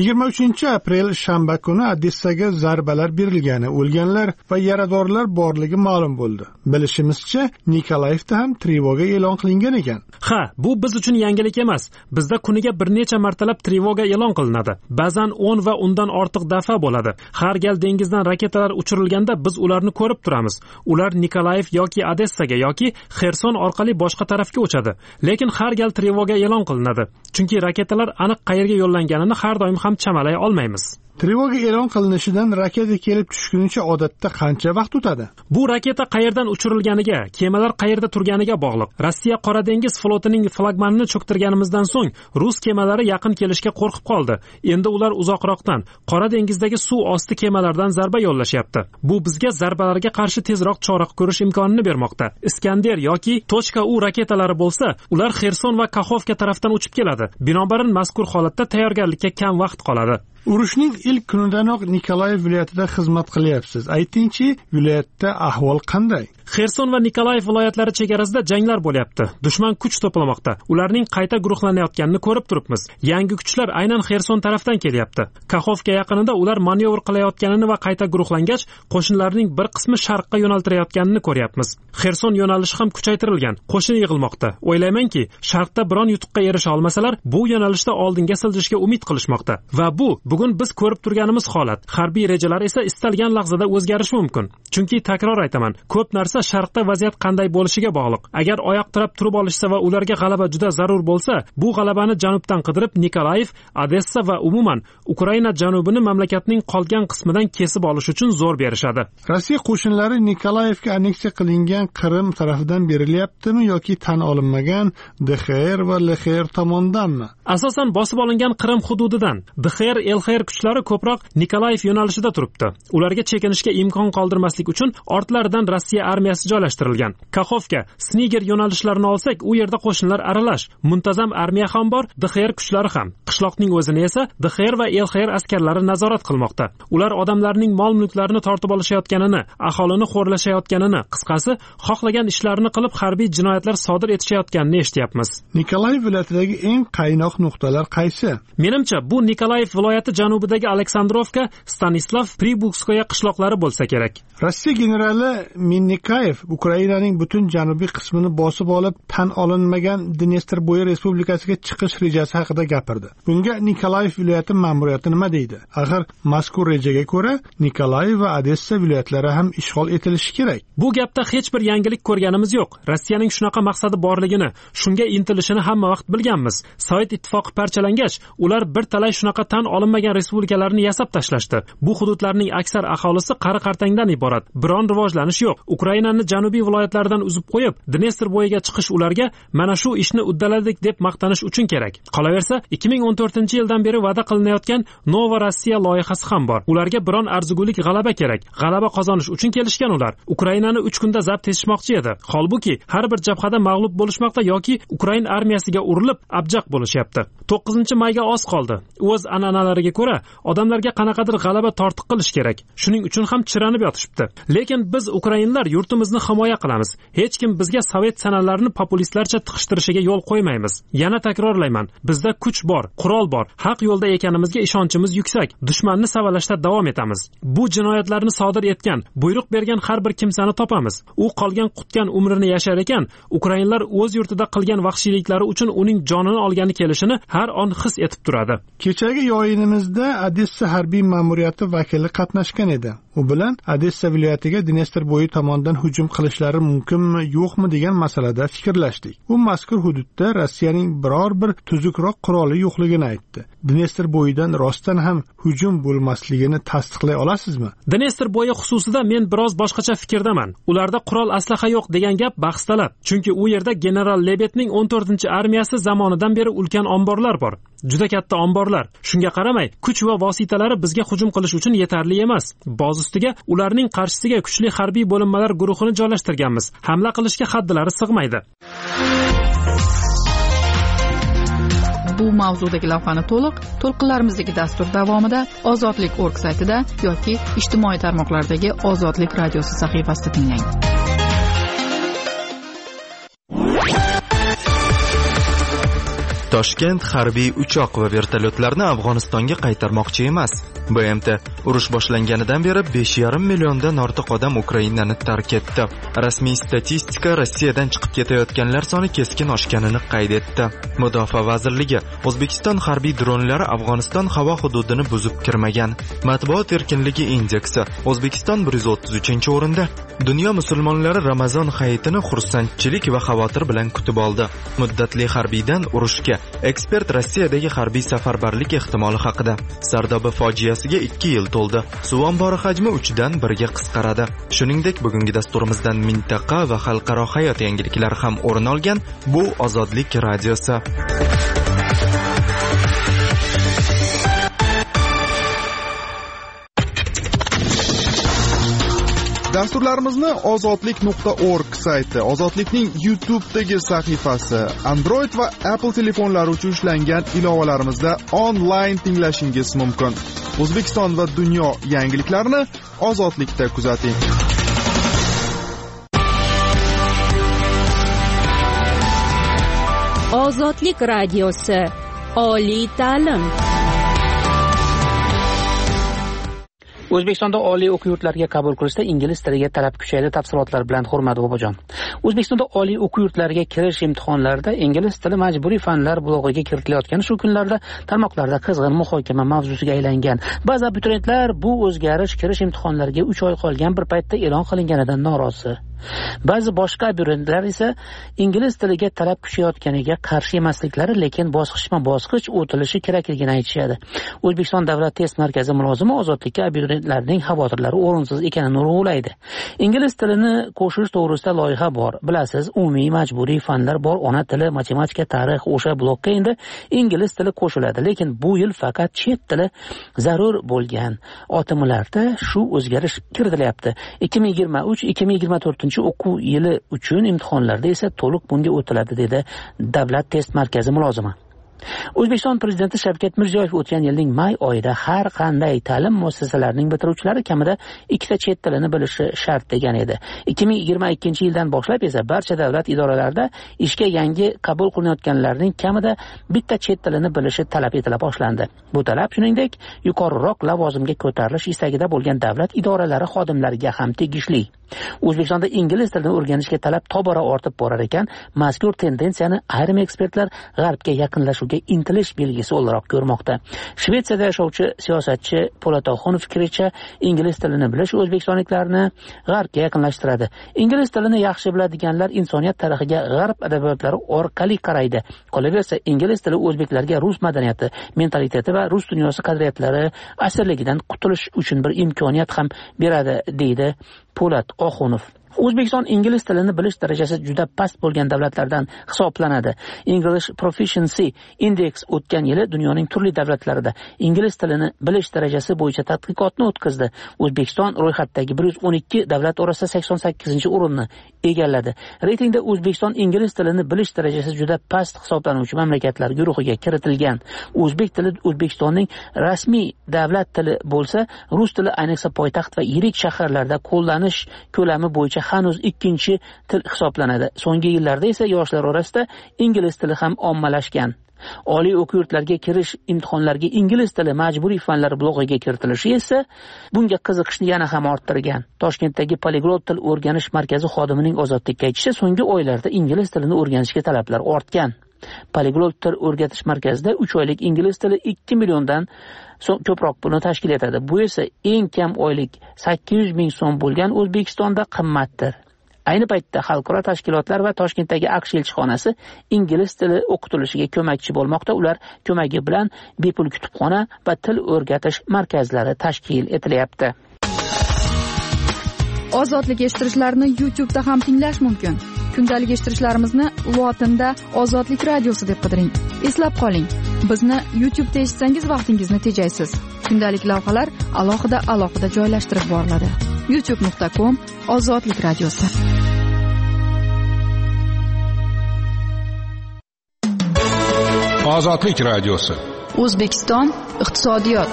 23-aprel shanba kuni Odessaga zarbalar berilgani, o'lganlar va yaradorlar borligi ma'lum bo'ldi. Bilishimizcha, Nikolayevda ham trevoga e'lon qilingan ekan. Ha, bu biz uchun yangilik emas. Bizda kuniga bir necha martalab trevoga e'lon qilinadi. Ba'zan 10 va undan ortiq daf'a bo'ladi. Har gal dengizdan raketalar uchirilganda biz ularni ko'rib turamiz. Ular Nikolayev yoki Odessaga yoki Xerson orqali boshqa tarafga uchadi. Lekin har gal trevoga e'lon qilinadi. Chunki raketalar aniq qayerga yo'llanganini har doim ham chamalay olmaymiz. Trevoga e'lon qilinishidan raketa kelib tushgunicha odatda qancha vaqt o'tadi? Bu raketa qayerdan uchirilganiga, kemalar qayerda turganiga bog'liq. Rossiya Qora dengiz flotining flagmanini cho'ktirganimizdan so'ng rus kemalari yaqin kelishga qo'rqib qoldi. Endi ular uzoqroqdan Qora dengizdagi suv osti kemalardan zarba yo'llashyapti. Bu bizga zarbalarga qarshi tezroq chora ko'rish imkonini bermoqda. Iskander yoki .U raketalari bo'lsa, ular Xerson va Kaxovka tarafdan uchib keladi. Binobarin mazkur holatda tayyorgarlikka kam vaqt qoladi. Urushning ilk kunidanoq Nikolayev viloyatida xizmat qilyapsiz. Aytingchi, viloyatda ahvol qanday? Xerson va Nikolayev viloyatlari chegarasida janglar bo'lyapti. Dushman kuch to'plamoqda. Ularning qayta guruhlanayotganini ko'rib turibmiz. Yangi kuchlar aynan Xerson tarafdan kelyapti. Kaxovka yaqinida ular manevr qilayotganini va qayta guruhlangach, qo'shinlarning bir qismi sharqqa yo'naltirayotganini ko'ryapmiz. Xerson yo'nalishi ham kuchaytirilgan. Qo'shin yig'ilmoqda. O'ylaymanki, sharqda biron yutuqqa erisha olmasalar, bu yo'nalishda oldinga siljishga umid qilishmoqda. Va bugun biz ko'rib turganimiz holat. Harbiy rejalar esa istalgan lahzada o'zgarishi mumkin. Chunki takror aytaman, ko'p narsa sharqda vaziyat qanday bo'lishiga bog'liq. Agar oyoq tirab turib olishsa va ularga g'alaba juda zarur bo'lsa, bu g'alabani janubdan qidirib Nikolayev, Odessa va umuman Ukraina janubini mamlakatning qolgan qismidan kesib olish uchun zo'r berishadi. Rossiya qo'shinlari Nikolayevga anneksiya qilingan Qrim tarafidan berilyaptimi yoki tan olinmagan DXR va LXR tomonidanmi? Asosan bosib olingan Qrim hududidan. DXR, LXR kuchlari ko'proq Nikolayev yo'nalishida turibdi. Ularga chekinishga imkon qoldirmaslik uchun ortlaridan Rossiya armiyasi joylashtirilgan. Kaxovka, Sniger yo'nalishlarini olsak, u yerda qo'shinlar aralash. Muntazam armiya ham bor, DXR kuchlari ham. Qishloqning o'zini esa DXR va LXR askarlari nazorat qilmoqda. Ular odamlarning mol-mulklarini tortib olishayotganini, aholini xo'rlashayotganini, qisqasi, xohlagan ishlarini qilib harbiy jinoyatlar sodir etishayotganini eshityapmiz. Nikolayev viloyatidagi eng qaynoq nuqtalar qaysi? Menimcha, bu Nikolayev viloyati janubidagi Aleksandrovka, Stanislav, Pribukskoye qishloqlari bo'lsa kerak. Rossiya generali Minnikayev Ukrainaning butun janubiy qismini bosib olib, tan olinmagan Dnestr bo'yi respublikasiga chiqish rejasi haqida gapirdi. Bunga Nikolayev viloyati ma'muriyati nima deydi? Axir mazkur rejaga ko'ra Nikolayev va Odessa viloyatlari ham ishg'ol etilishi kerak. Bu gapda hech bir yangilik ko'rganimiz yo'q. Rossiyaning shunaqa maqsadi borligini, shunga intilishini hamma vaqt bilganmiz. Sovet ittifoqi parchalangach, ular bir talay shunaqa tan olinmagan respublikalarni yasab tashlashdi. Bu hududlarning aksar aholisi qari-qartangdan iborat. Biron rivojlanish yo'q. Ukrainani janubiy viloyatlaridan uzib qo'yib, Dnestr bo'yiga chiqish ularga mana shu ishni uddaladik deb maqtanish uchun kerak. Qolaversa, 2014-yildan beri va'da qilinayotgan Nova Rossiya loyihasi ham bor. Ularga biron arzigulik g'alaba kerak. G'alaba qozonish uchun kelishgan ular. Ukrainani 3 kunda zabt etishmoqchi edi. Holbuki, har bir jabhada mag'lub bo'lishmoqda yoki Ukrain armiyasiga urilib, abjaq bo'lishyapti. 9-mayga oz qoldi. O'z an'analariga ko'ra, odamlarga qanaqadir g'alaba tortiq qilish kerak. Shuning uchun ham chiranib yotishibdi. Lekin biz ukrainlar yurtimizni himoya qilamiz. Hech kim bizga sovet sanalarini populistlarcha tiqishtirishiga yo'l qo'ymaymiz. Yana takrorlayman, bizda kuch bor, qurol bor, haq yo'lda ekanimizga ishonchimiz yuksak. Dushmanni savalashda davom etamiz. Bu jinoyatlarni sodir etgan, buyruq bergan har bir kimsani topamiz. U qolgan qutgan umrini yashar ekan, ukrainlar o'z yurtida qilgan vahshiyliklari uchun uning jonini olgani kelishini har on his etib turadi. Kechagi yo'yinimizda Odessa harbiy ma'muriyati vakili qatnashgan edi. u bilan Odessa viloyatiga Dnestr bo'yi tomonidan hujum qilishlari mumkinmi, yo'qmi degan masalada fikrlashdik. U mazkur hududda Rossiyaning biror bir tuzukroq quroli yo'qligini aytdi. Dnestr bo'yidan rostdan ham hujum bo'lmasligini tasdiqlay olasizmi? Dnestr bo'yi xususida men biroz boshqacha fikrdaman. Ularda qurol aslaha yo'q degan gap bahstalab. Chunki u yerda general Lebetning 14-armiyasi zamonidan beri ulkan omborlar bor. Juda katta omborlar. Shunga qaramay, kuch va vositalari bizga hujum qilish uchun yetarli emas. Boz ustiga ularning qarshisiga kuchli harbiy bo'linmalar guruhini joylashtirganmiz. Hamla qilishga haddilari sig'maydi. Bu mavzudagi lavhani to'lqinlarimizdagi dastur davomida ozodlik.org saytida yoki ijtimoiy tarmoqlardagi Ozodlik radiosi sahifasida tinglang. Toshkent harbiy uchoq va vertolyotlarni Afg'onistonga qaytarmoqchi emas. BMT urush boshlanganidan beri 5,5 milliondan ortiq odam Ukrainani tark etdi. Rasmiy statistika Rossiyadan chiqib ketayotganlar soni keskin oshganini qayd etdi. Mudofaa vazirligi O'zbekiston harbiy dronlari Afg'oniston havo hududini buzib kirmagan. Matbuot erkinligi indeksi O'zbekiston 133-o'rinda. Dunyo musulmonlari Ramazon hayitini xursandchilik va xavotir bilan kutib oldi. Muddatli harbiydan urushga ekspert Rossiyadagi harbiy safarbarlik ehtimoli haqida. Sardoba fojiasiga 2 yil to'ldi. Suv ombori hajmi 3dan 1ga qisqaradi. Shuningdek, bugungi dasturimizdan mintaqa va xalqaro hayot yangiliklari ham o'rin olgan. Bu Ozodlik radiosi. Dasturlarimizni ozodlik.org sayti, Ozodlikning YouTube'dagi sahifasi, Android va Apple telefonlari uchun ishlangan ilovalarimizda onlayn tinglashingiz mumkin. O'zbekiston va dunyo yangiliklarini Ozodlikda kuzating. Ozodlik radiosi. Oliy ta'lim. O'zbekistonda oliy o'quv yurtlariga qabul qilishda ingliz tiliga talab kuchaydi. Tafsilotlar bilan Hurmat Bobojon. O'zbekistonda oliy o'quv yurtlariga kirish imtihonlarida ingliz tili majburiy fanlar blog'iga kiritilayotgani shu kunlarda tarmoqlarda qizg'in muhokama mavzusiga aylangan. Ba'zi abituriyentlar bu o'zgarish kirish imtihonlariga 3 oy qolgan bir paytda e'lon qilinganidan norozi. Ba'zi boshqa abituriyentlar esa ingliz tiliga talab kuchayotganiga qarshi emasliklari, lekin bosqichma-bosqich o'tilishi kerakligini aytishadi. O'zbekiston Davlat test markazi mulozimi Ozodlikka abituriyentlarning xavotirlari o'rinsiz ekanini urg'ulaydi. Ingliz tilini qo'shish to'g'risida loyiha bor. Bilasiz, umumiy majburiy fanlar bor, ona tili, matematika, tarix, o'sha blokka endi ingliz tili qo'shiladi, lekin bu yil faqat chet tili zarur bo'lgan otimlarda shu o'zgarish kiritilyapti. 2023-2024 o'quv yili uchun imtihonlarda esa to'liq bunga o'tiladi, dedi Davlat test markazi mulozimi. O'zbekiston Prezidenti Shavkat Mirziyoyev o'tgan yilning may oyida har qanday ta'lim muassasalarining bitiruvchilari kamida 2 chet tilini bilishi shart degan edi. 2022-yildan boshlab esa barcha davlat idoralarida ishga yangi qabul qilinayotganlarning kamida 1 chet tilini bilishi talab etila boshlandi. Bu talab shuningdek yuqoriroq lavozimga ko'tarilish istagida bo'lgan davlat idoralari xodimlariga ham tegishli. O'zbekistonda ingliz tilini o'rganishga talab tobora ortib borar ekan, mazkur tendensiyani ayrim ekspertlar g'arbga yaqinlashuvga intilish belgisi o'laroq ko'rmoqda. Shvetsiyada yashovchi siyosatchi Po'lat Oxunov fikricha, ingliz tilini bilish o'zbekistonliklarni g'arbga yaqinlashtiradi. Ingliz tilini yaxshi biladiganlar insoniyat tarixiga g'arb adabiyotlari orqali qaraydi. Qolaversa, ingliz tili o'zbeklarga rus madaniyati, mentaliteti va rus dunyosi qadriyatlari asirligidan qutulish uchun bir imkoniyat ham beradi, deydi Po'lat Oxunov. O'zbekiston ingliz tilini bilish darajasi juda past bo'lgan davlatlardan hisoblanadi. English Proficiency Index o'tgan yili dunyoning turli davlatlarida ingliz tilini bilish darajasi bo'yicha tadqiqotni o'tkazdi. O'zbekiston ro'yxatdagi 112 davlat orasida 88-o'rinni egalladi. Reytingda O'zbekiston ingliz tilini bilish darajasi juda past hisoblanuvchi mamlakatlar guruhiga kiritilgan. O'zbek tili O'zbekistonning rasmiy davlat tili bo'lsa, rus tili ayniqsa poytaxt va yirik shaharlarda qo'llanish ko'lami bo'yicha hanuz 2-chi til hisoblanadi. So'nggi yillarda esa yoshlar orasida ingliz tili ham ommalashgan. Oliy o'quv yurtlariga kirish imtihonlariga ingliz tili majburiy fanlar blog'iga kiritilishi esa bunga qiziqishni yana ham orttirgan. Toshkentdagi Poliglot til o'rganish markazi xodimining Ozodlikka aytishicha, so'nggi oylarda ingliz tilini o'rganishga talablar ortgan. Poliglot til o'rgatish markazida 3 oylik ingliz tili 2 milliondan ko'proq pulni tashkil etadi. Bu esa eng kam oylik 800 ming so'm bo'lgan O'zbekistonda qimmatdir. Ayni paytda xalqaro tashkilotlar va Toshkentdagi AQSh elchixonasi ingliz tili o'qitilishiga ko'makchi bo'lmoqda. Ular ko'magi bilan bepul kutubxona va til o'rgatish markazlari tashkil etilyapti. Ozodlik eshittirishlarni YouTube'da ham tinglash mumkin. Kundalik eshittirishlarimizni lotinda Ozodlik radiosi deb qidiring. Eslab qoling, bizni YouTube'da eshitsangiz vaqtingizni tejaysiz. Kundalik lavhalar alohida joylashtirib boriladi. youtube.com Ozodlik radiosi. Ozodlik radiosi. O'zbekiston iqtisodiyot.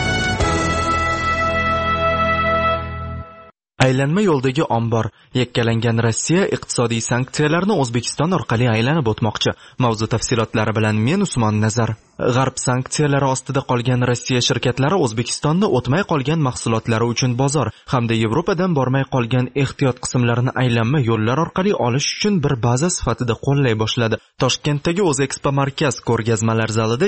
Aylanma yo'ldagi ombor. Yakkalangan Rossiya iqtisodiy sanksiyalarni O'zbekiston orqali aylanib o'tmoqchi. Mavzu tafsilotlari bilan men Usmon Nazar. G'arb sanksiyalari ostida qolgan Rossiya shirkatlari O'zbekistonda o'tmay qolgan mahsulotlari uchun bozor hamda Yevropadan bormay qolgan ehtiyot qismlarini aylanma yo'llar orqali olish uchun bir baza sifatida qo'llay boshladi. Toshkentdagi O'zexpo markaz ko'rgazmalar zalida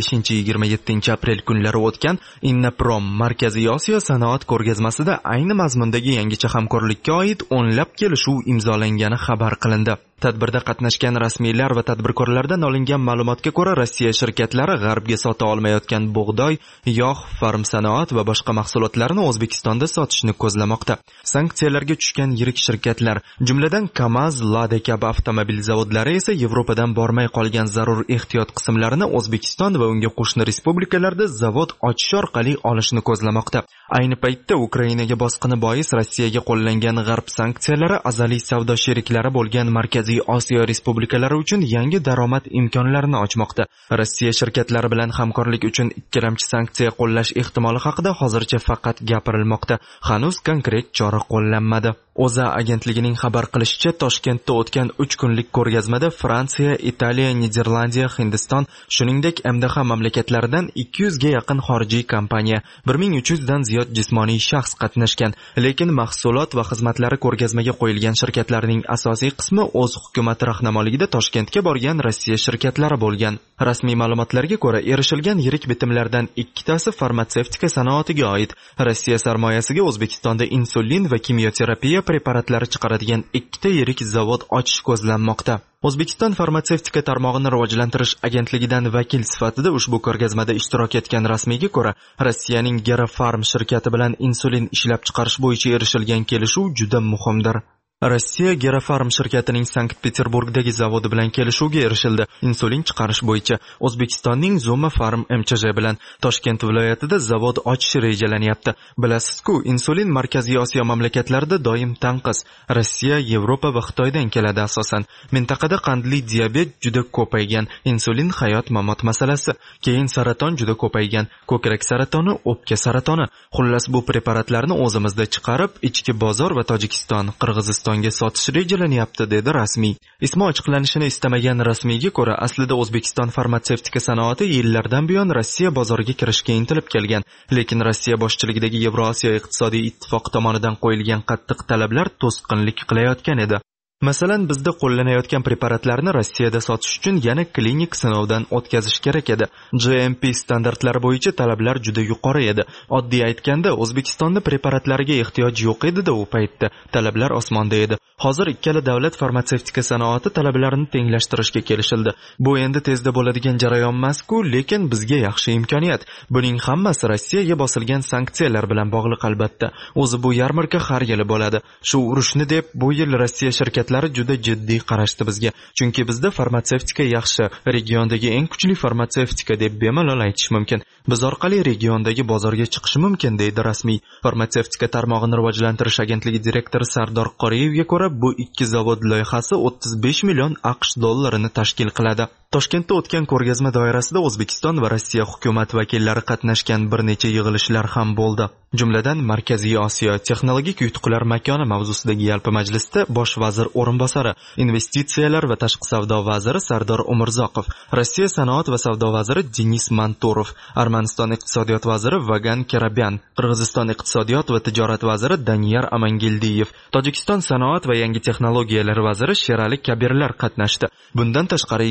25-27 aprel kunlari o'tgan Innaprom Markaziy Osiyo sanoat ko'rgazmasida ayni mazmundagi yangicha hamkorlikka oid o'nlab kelishuv imzolangani xabar qilindi. Tadbirda qatnashgan rasmiylar va tadbirkorlardan olingan ma'lumotga ko'ra, Rossiya shirkatlari G'arbga sota olmayotgan bug'doy, yog', farm sanoat va boshqa mahsulotlarni O'zbekistonda sotishni ko'zlamoqda. Sanksiyalarga tushgan yirik shirkatlar, jumladan KAMAZ, Lada kabi avtomobil zavodlari esa Yevropadan bormay qolgan zarur ehtiyot qismlarini O'zbekiston va unga qo'shni respublikalarda zavod ochish orqali olishni ko'zlamoqda. Ayni paytda Ukrainaga bosqini bois Rossiyaga qo'llangan G'arb sanksiyalari azaliy savdo sheriklari bo'lgan Markaziy Osiyo respublikalari uchun yangi daromad imkonlarini ochmoqda. Rossiya shirkatlari bilan hamkorlik uchun ikkilamchi sanksiya qo'llash ehtimoli haqida hozircha faqat gapirilmoqda. Hanuz konkret chora qo'llanmadi. O'zA agentligining xabar qilishicha, Toshkentda o'tgan 3 kunlik ko'rgazmada Fransiya, Italiya, Niderlandiya, Hindiston, shuningdek MDH mamlakatlaridan 200 ga yaqin xorijiy kompaniya, 1300 dan ziyod jismoniy shaxs qatnashgan. Lekin mahsulot va xizmatlari ko'rgazmaga qo'yilgan shirkatlarning asosiy qismi o'z hukumati rahnamoligida Toshkentga borgan Rossiya shirkatlari bo'lgan. Rasmiy ma'lumotlarga ko'ra, erishilgan yirik bitimlardan 2tasi farmatsevtika sanoatiga oid. Rossiya sarmoyasiga O'zbekistonda insulin va kimyoterapiya preparatlari chiqaradigan 2ta yirik zavod ochish ko'zlanmoqda. O'zbekiston farmatsevtika tarmog'ini rivojlantirish agentligidan vakil sifatida ushbu ko'rgazmada ishtirok etgan rasmiyga ko'ra, Rossiyaning Gerafarm shirkati bilan insulin ishlab chiqarish bo'yicha erishilgan kelishuv juda muhimdir. Rossiya Gerafarm shirkatining Sankt-Peterburgdagi zavodi bilan kelishuvga erishildi. Insulin chiqarish bo'yicha O'zbekistonning Zuma Farm MCJ bilan Toshkent viloyatida zavod ochish rejalanyapti. Bilasiz-ku, insulin Markaziy Osiyo mamlakatlarida doim tanqis. Rossiya, Yevropa va Xitoydan keladi asosan. Mintaqada qandli diabet juda ko'paygan, insulin hayot-mamot masalasi, keyin saraton juda ko'paygan, ko'krak saratoni, o'pka saratoni. Xullas, bu preparatlarni o'zimizda chiqarib, ichki bozor va Tojikiston, Qirg'iziston sotish rejalanyapti, dedi rasmiy. Ismi ochiqlanishini istamagan rasmiyga ko'ra, aslida O'zbekiston farmatsevtika sanoati yillardan buyon Rossiya bozoriga kirishga intilib kelgan. Lekin Rossiya boshchiligidagi Yevrosiyo iqtisodiy ittifoq tomonidan qo'yilgan qattiq talablar to'sqinlik qilayotgan edi. Masalan, bizda qo'llanayotgan preparatlarni Rossiyada sotish uchun yana klinik sinovdan o'tkazish kerak edi. GMP standartlari bo'yicha talablar juda yuqori edi. Oddiy aytganda, O'zbekistonda preparatlariga ehtiyoj yo'q edi-da u paytda. Talablar osmonda edi. Hozir ikkala davlat farmatsevtika sanoati talablarini tenglashtirishga kelishildi. Bu endi tezda bo'ladigan jarayon emas-ku, lekin bizga yaxshi imkoniyat. Buning hammasi Rossiyaga bosilgan sanksiyalar bilan bog'liq albatta. O'zi bu yarmarka har yili bo'ladi. Shu urushni deb bu yil Rossiya shirkatlari juda jiddiy qarashdi bizga. Chunki bizda farmatsevtika yaxshi, regiondagi eng kuchli farmatsevtika deb bemalol aytish mumkin. Biz orqali regiondagi bozorga chiqish mumkin, deydi rasmiy. Farmatsevtika tarmog'ini rivojlantirish agentligi direktori Sardor Qoriyevga ko'ra, bu ikki zavod loyihasi 35 million AQSh dollarini tashkil qiladi. Toshkentda o'tgan ko'rgazma doirasida O'zbekiston va Rossiya hukumat vakillari qatnashgan bir necha yig'ilishlar ham bo'ldi. Jumladan, Markaziy Osiyo texnologik yutuqlar makoni mavzusidagi yalpi majlisda bosh vazir o'rinbosari, investitsiyalar va tashqi savdo vaziri Sardor Umurzoqov, Rossiya sanoat va savdo vaziri Denis Manturov, Armaniston iqtisodiyot vaziri Vagan Kerabyan, Qirg'iziston iqtisodiyot va tijorat vaziri Daniyar Amangildiyev, Tojikiston sanoat va yangi texnologiyalar vaziri Sherali Kabirlar qatnashdi. Bundan tashqari 25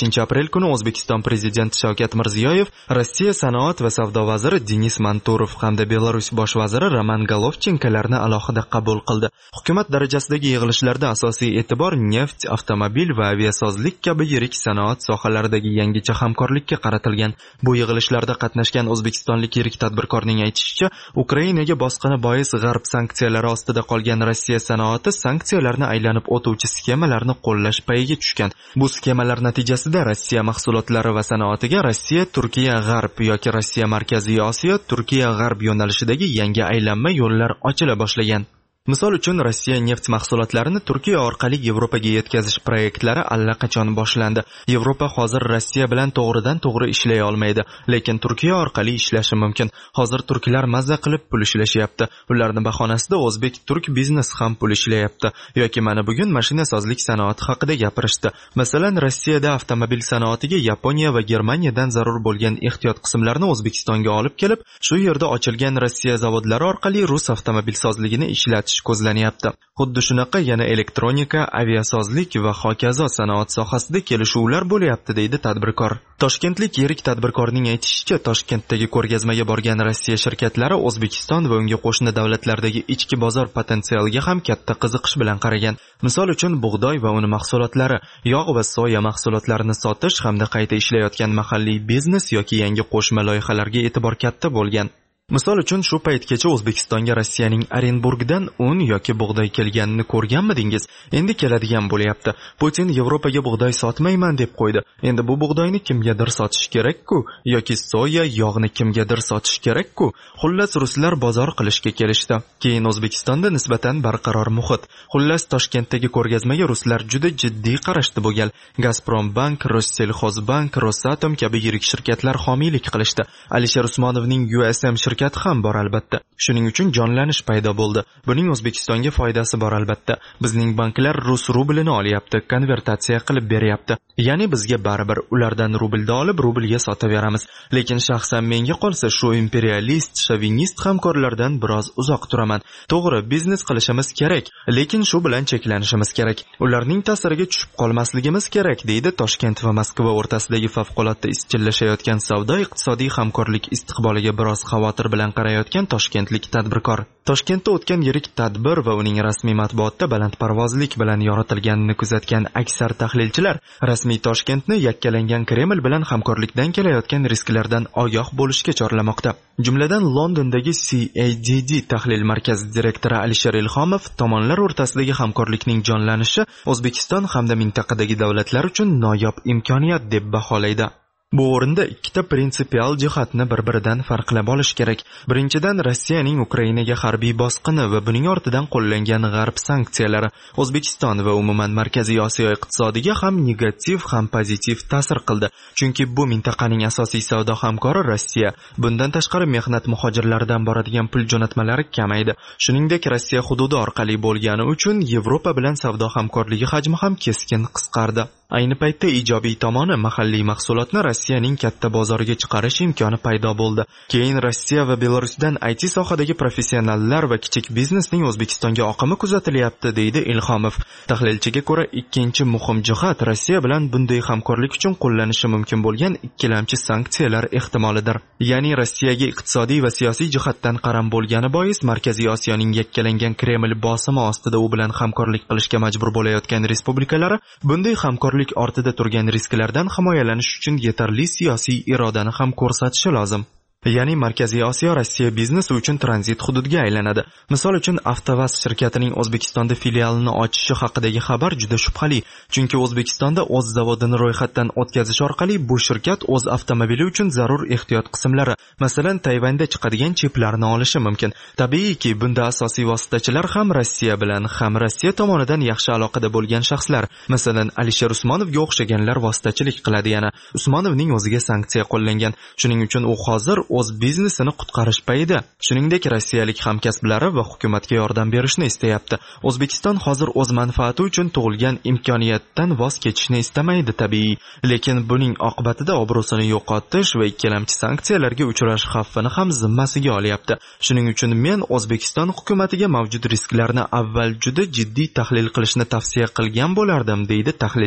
aprel kuni O'zbekiston prezidenti Shavkat Mirziyoyev, Rossiya sanoat va savdo vaziri Denis Manturov hamda Belarus bosh vaziri Roman Golovchenkolarni alohida qabul qildi. Hukumat darajasidagi yig'ilishlarda asosiy e'tibor neft, avtomobil va aviasozlik kabi yirik sanoat sohalaridagi yangicha hamkorlikka qaratilgan. Bu yig'ilishlarda qatnashgan o'zbekistonlik yirik tadbirkorning aytishicha, Ukrainaga bosqini bois g'arb sanksiyalari ostida qolgan Rossiya sanoati sanksiyalarni aylanib o'tuvchi sxemalarni qo'llash payiga tushgan. Bu sxemalar natijasida Rossiya mahsulotlari va sanoatiga Rossiya, Turkiya, G'arb yoki Rossiya Markaziy Osiyo, Turkiya, G'arb yo'nalishidagi yangi aylanma yo'llar ochila boshlagan. Misol uchun, Rossiya neft mahsulotlarini Turkiya orqali Yevropaga yetkazish proyektlari allaqachon boshlandi. Yevropa hozir Rossiya bilan to'g'ridan-to'g'ri ishlay olmaydi, lekin Turkiya orqali ishlashi mumkin. Hozir turklar mazza qilib pul ishlashyapti. Ularning bahonasida o'zbek-turk biznes ham pul ishlayapti. Yoki mana bugun mashinasozlik sanoati haqida gapirishdi. Masalan, Rossiyada avtomobil sanoatiga Yaponiya va Germaniyadan zarur bo'lgan ehtiyot qismlarni O'zbekistonga olib kelib, shu yerda ochilgan Rossiya zavodlari orqali rus avtomobilsozligini ishlatish ko'zlanyapti. Xuddi shunaqa yana elektronika, aviasozlik va hokazo sanoat sohasida kelishuvlar bo'lyapti, deydi tadbirkor. Toshkentlik yirik tadbirkorning aytishicha, Toshkentdagi ko'rgazmaga borgan Rossiya shirkatlari O'zbekiston va unga qo'shni davlatlardagi ichki bozor potensialiga ham katta qiziqish bilan qaragan. Misol uchun, bug'doy va uni mahsulotlari, yog' va soya mahsulotlarini sotish hamda qayta ishlayotgan mahalliy biznes yoki yangi qo'shma loyihalarga e'tibor katta bo'lgan. Misol uchun, shu paytgacha O'zbekistonga Rossiyaning Orenburgdan un yoki bug'doy kelganini ko'rganmidingiz? Endi keladigan bo'lyapti. Putin Yevropaga bug'doy sotmayman deb qo'ydi. Endi bu bug'doyni kimgadir sotish kerak-ku, yoki soya, yog'ni kimgadir sotish kerak-ku. Xullas, ruslar bozor qilishga kelishdi. Keyin O'zbekistonda nisbatan barqaror muhit. Xullas, Toshkentdagi ko'rgazmaga ruslar juda jiddiy qarashdi bu gal. Gazprombank, Rossellxozbank, Rosatom kabi yirik shirkatlar homiylik qilishdi. Alisher Usmonovning USM shirkati ham bor albatta. Shuning uchun jonlanish paydo bo'ldi. Buning O'zbekistonga foydasi bor albatta. Bizning banklar rus rublini olyapti, konvertatsiya qilib beryapti. Ya'ni bizga baribir ulardan rublda olib rublga sotaveramiz. Lekin shaxsan menga qolsa shu imperialist, shovinist hamkorlardan biroz uzoq turaman. To'g'ri, biznes qilishimiz kerak, lekin shu bilan cheklanishimiz kerak. Ularning ta'siriga tushib qolmasligimiz kerak, deydi Toshkent va Moskva o'rtasidagi favqulodda izchillashayotgan savdo-iqtisodiy hamkorlik istiqboliga biroz xavotir bilan qarayotgan toshkentlik tadbirkor. Toshkentda o'tgan yirik tadbir va uning rasmiy matbuotda balandparvozlik bilan yoritilganini kuzatgan aksar tahlilchilar rasmiy Toshkentni yakkalangan Kreml bilan hamkorlikdan kelayotgan risklardan ogoh bo'lishga chorlamoqda. Jumladan Londondagi CADD tahlil markazi direktori Alisher Ilhomov tomonlar o'rtasidagi hamkorlikning jonlanishi O'zbekiston hamda mintaqadagi davlatlar uchun noyob imkoniyat deb baholaydi. Bu o'rinda ikkita prinsipial jihatni bir-biridan farqlab olish kerak. Birinchidan, Rossiyaning Ukrainaga harbiy bosqini va buning ortidan qo'llangan g'arb sanksiyalari O'zbekiston va umuman Markaziy Osiyo iqtisodiga ham negativ, ham pozitiv ta'sir qildi. Chunki bu mintaqaning asosiy savdo hamkori Rossiya. Bundan tashqari mehnat muhojirlaridan boradigan pul jo'natmalari kamaydi. Shuningdek, Rossiya hududi orqali bo'lgani uchun Yevropa bilan savdo hamkorligi hajmi ham keskin qisqardi. Ayni paytda ijobiy tomoni mahalliy mahsulotni Rossiyaning katta bozoriga chiqarish imkoni paydo bo'ldi. Keyin Rossiya va Belarusdan IT sohadagi professionallar va kichik biznesning O'zbekistonga oqimi kuzatilyapti, deydi Ilhomov. Tahlilchiga ko'ra, ikkinchi muhim jihat Rossiya bilan bunday hamkorlik uchun qo'llanishi mumkin bo'lgan ikkilamchi sanksiyalar ehtimolidir. Ya'ni Rossiyaga iqtisodiy va siyosiy jihatdan qaram bo'lgani bois Markaziy Osiyoning yakkalangan Kreml bosimi ostida u bilan hamkorlik qilishga majbur bo'layotgan respublikalari bunday hamkorlik ortida turgan risklardan himoyalanish uchun yetarli siyosiy irodani ham ko'rsatishi lozim. Ya'ni Markaziy Osiyo Rossiya biznesi uchun tranzit hududga aylanadi. Misol uchun, Avtovaz shirkatining O'zbekistonda filialini ochishi haqidagi xabar juda shubhali, chunki O'zbekistonda o'z zavodini ro'yxatdan o'tkazish orqali bu shirkat o'z avtomobili uchun zarur ehtiyot qismlari, masalan, Tayvanda chiqadigan chiplarni olishi mumkin. Tabiiyki, bunda asosiy vositachilar ham Rossiya bilan, ham Rossiya tomonidan yaxshi aloqada bo'lgan shaxslar, masalan, Alisher Usmonovga o'xshaganlar vositachilik qiladi. Yana Usmonovning o'ziga sanksiya qo'llangan. Shuning uchun u hozir o'z biznesini qutqarish payida. Shuningdek, rossiyalik hamkasblari va hukumatga yordam berishni istayapti. O'zbekiston hozir o'z manfaati uchun tug'ilgan imkoniyatdan voz kechishni istamaydi tabiiy, lekin buning oqibatida obro'sini yo'qotish va ikkilamchi sanksiyalarga uchrash xavfini ham zimmasiga olyapti. Shuning uchun men O'zbekiston hukumatiga mavjud risklarni avval juda jiddiy tahlil qilishni tavsiya qilgan bo'lardim, deydi tahlilchi.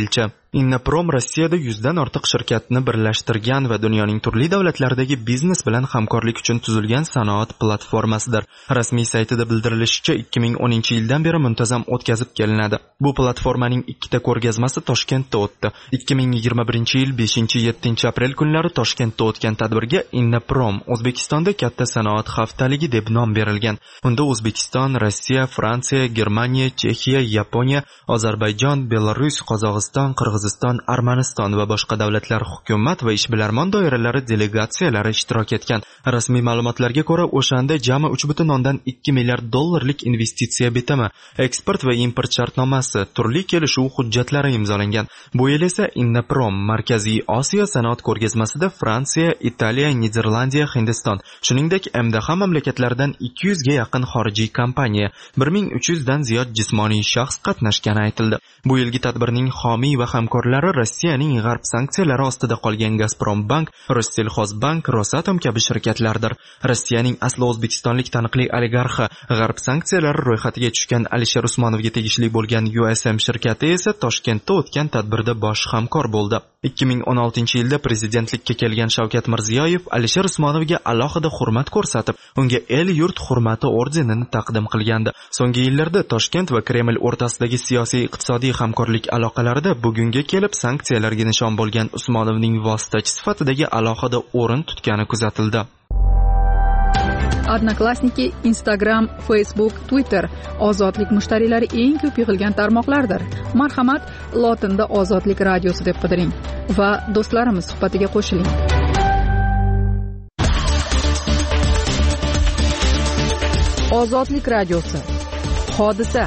Innaprom Rossiyada 100 dan ortiq shirkatni birlashtirgan va dunyoning turli davlatlaridagi biznes bilan hamkorlik uchun tuzilgan sanoat platformasidir. Rasmiy saytida bildirilishicha, 2010-yildan beri muntazam o'tkazib kelinadi. Bu platformaning ikkita ko'rgazmasi Toshkentda o'tdi. 2021-yil 5-7 aprel kunlari Toshkentda o'tgan tadbirga Innaprom O'zbekistonda katta sanoat haftaligi deb nom berilgan. Unda O'zbekiston, Rossiya, Fransiya, Germaniya, Chexiya, Yaponiya, Ozarbayjon, Belarus, Qozog'iston, Qirg'iziston, Armaniston va boshqa davlatlar hukumat va ishbilarmon doiralari delegatsiyalari ishtirok etgan. Rasmiy ma'lumotlarga ko'ra, o'shanda jami 3,2 milliard dollarlik investitsiya bitimi, eksport va import shartnomasi, turli kelishuv hujjatlari imzolangan. Bu yil esa Innaprom Markaziy Osiyo sanoat ko'rgazmasida Fransiya, Italiya, Niderlandiya, Hindiston, shuningdek MDH mamlakatlaridan 200 ga yaqin xorijiy kompaniya, 1300 dan ziyod jismoniy shaxs qatnashgani aytildi. Bu yilgi tadbirning homiy va hamkorlari Rossiyaning g'arb sanksiyalari ostida qolgan Gazprombank, Rossellxozbank, Rosatom kabi shirkatlardir. Rossiyaning asli o'zbekistonlik taniqli oligarxi, g'arb sanksiyalari ro'yxatiga tushgan Alisher Usmonovga tegishli bo'lgan USM shirkati esa Toshkentda o'tgan tadbirda bosh hamkor bo'ldi. 2016-yilda prezidentlikka kelgan Shavkat Mirziyoyev Alisher Usmonovga alohida hurmat ko'rsatib, unga el-yurt hurmati ordenini taqdim qilgandi. So'nggi yillarda Toshkent va Kreml o'rtasidagi siyosiy iqtisodiy hamkorlik aloqalarida bugunga kelib sanksiyalarga nishon bo'lgan Usmonovning vositachi sifatidagi alohida o'rin tutgani kuzatildi. Odnoklassniki, Instagram, Facebook, Twitter ozodlik mushtariylari eng ko'p yig'ilgan tarmoqlardir. Marhamat, lotinda Ozodlik radiosi deb qidiring va do'stlarimiz suhbatiga qo'shiling. Ozodlik radiosi. Hodisa.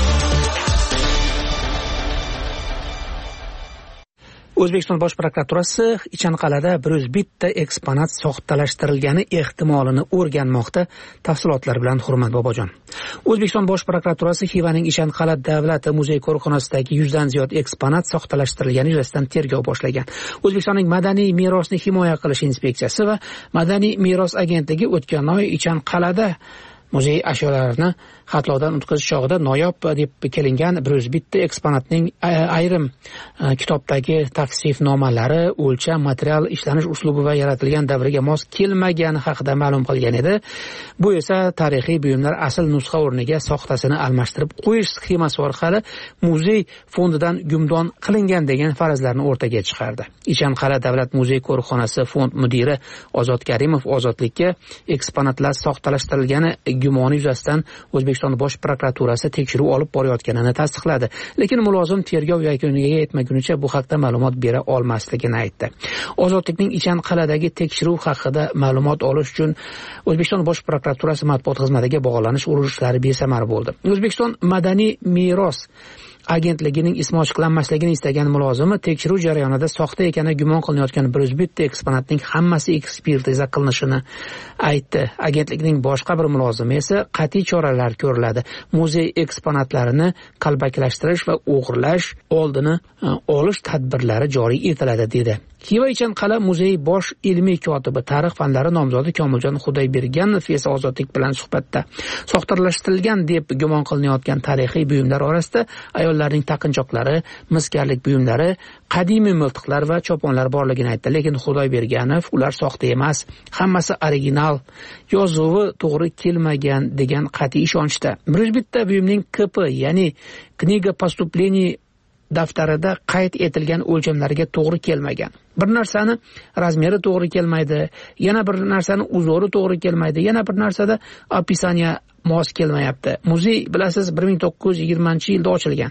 O'zbekiston Bosh prokuraturasi Ichanqal'ada 101 eksponat soxtalashtirilgani ehtimolini o'rganmoqda. Tafsilotlar bilan Hurmat Bobojon. O'zbekiston Bosh prokuraturasi Xivaning Ichanqal'a davlat muzey ko'rxonasidagi 100 dan ziyod eksponat soxtalashtirilgani yuzasidan tergov boshlagan. O'zbekistonning madaniy merosni himoya qilish inspeksiyasi va madaniy meros agentligi o'tgan oy Ichanqal'ada muzey ashyolarini xatlovdan o'tkazish chog'ida noyob deb kelingan 101 eksponatning ayrim kitobdagi tavsifnomalari, o'lcham, material ishlanish uslubi va yaratilgan davriga mos kelmagani haqida ma'lum qilgan edi. Bu esa tarixiy buyumlar asl nusxa o'rniga soxtasini almashtirib qo'yish sxemasi orqali muzey fondidan gumdon qilingan degan farazlarni o'rtaga chiqardi. Ichanqal'a davlat muzey ko'rxonasi fond mudiri Ozod Karimov Ozodlikka eksponatlar soxtalashtirilgani gumoni yuzasidan O'zbekiston Bosh prokuraturasi tekshiruv olib borayotganini tasdiqladi. Lekin mulozim tergov yakuniga yetmagunicha bu haqda ma'lumot bera olmasligini aytdi. Ozodlikning Ichanqal'adagi tekshiruv haqida ma'lumot olish uchun O'zbekiston Bosh prokuraturasi matbuot xizmatiga bog'lanish urunishlari besamar bo'ldi. O'zbekiston madaniy meros agentligining ismi ochiqlanmasligini istagan mulozimi tekshiruv jarayonida soxta ekani gumon qilinayotgan 101 eksponatning hammasi ekspertiza qilinishini aytdi. Agentlikning boshqa bir mulozimi esa qat'iy choralar ko'riladi. Muzey eksponatlarini qalbakilashtirish va o'g'irlash oldini olish tadbirlari joriy etiladi dedi. Xiva Ichanqal'a muzey bosh ilmiy kotibi, tarix fanlari nomzodi Komiljon Xudoyberganov esa Ozodlik bilan suhbatda soxtalashtirilgan deb gumon qilinayotgan tarixiy buyumlar orasida ayollarning taqinchoqlari, miskarlik buyumlari, qadimiy miltiqlar va choponlar borligini aytdi. Lekin Xudoyberganov ular soxta emas, hammasi original, yozuvi to'g'ri kelmagan degan qat'iy ishonchda. 101 buyumning KP, ya'ni Kniga поступлений daftarida qayd etilgan o'lchamlarga to'g'ri kelmagan. Bir narsani razmeri to'g'ri kelmaydi, yana bir narsani uzori to'g'ri kelmaydi, yana bir narsada opisaniya mos kelmayapti. Muzey bilasiz 1920-yilda ochilgan.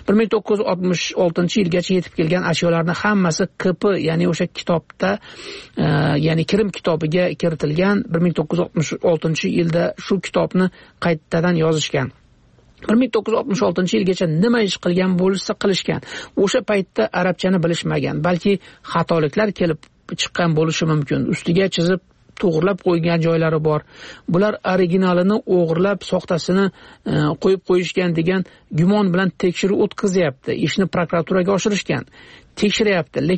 1966-yilgacha yetib kelgan ashyolarning hammasi KP, ya'ni o'sha kitobda, ya'ni Kirim kitobiga kiritilgan. 1966-yilda shu kitobni qaytadan yozishgan. 1966-yilgacha nima ish qilgan bo'lsa qilishgan. O'sha paytda arabchani bilishmagan, balki xatoliklar kelib chiqqan bo'lishi mumkin. Ustiga chizib to'g'rilab qo'ygan joylari bor. Bular originalini o'g'irlab soxtasini qo'yib qo'yishgan degan gumon bilan tekshiruv o'tkazyapti. Ishni prokuraturaga oshirishgan. Tekshiryapti, lekin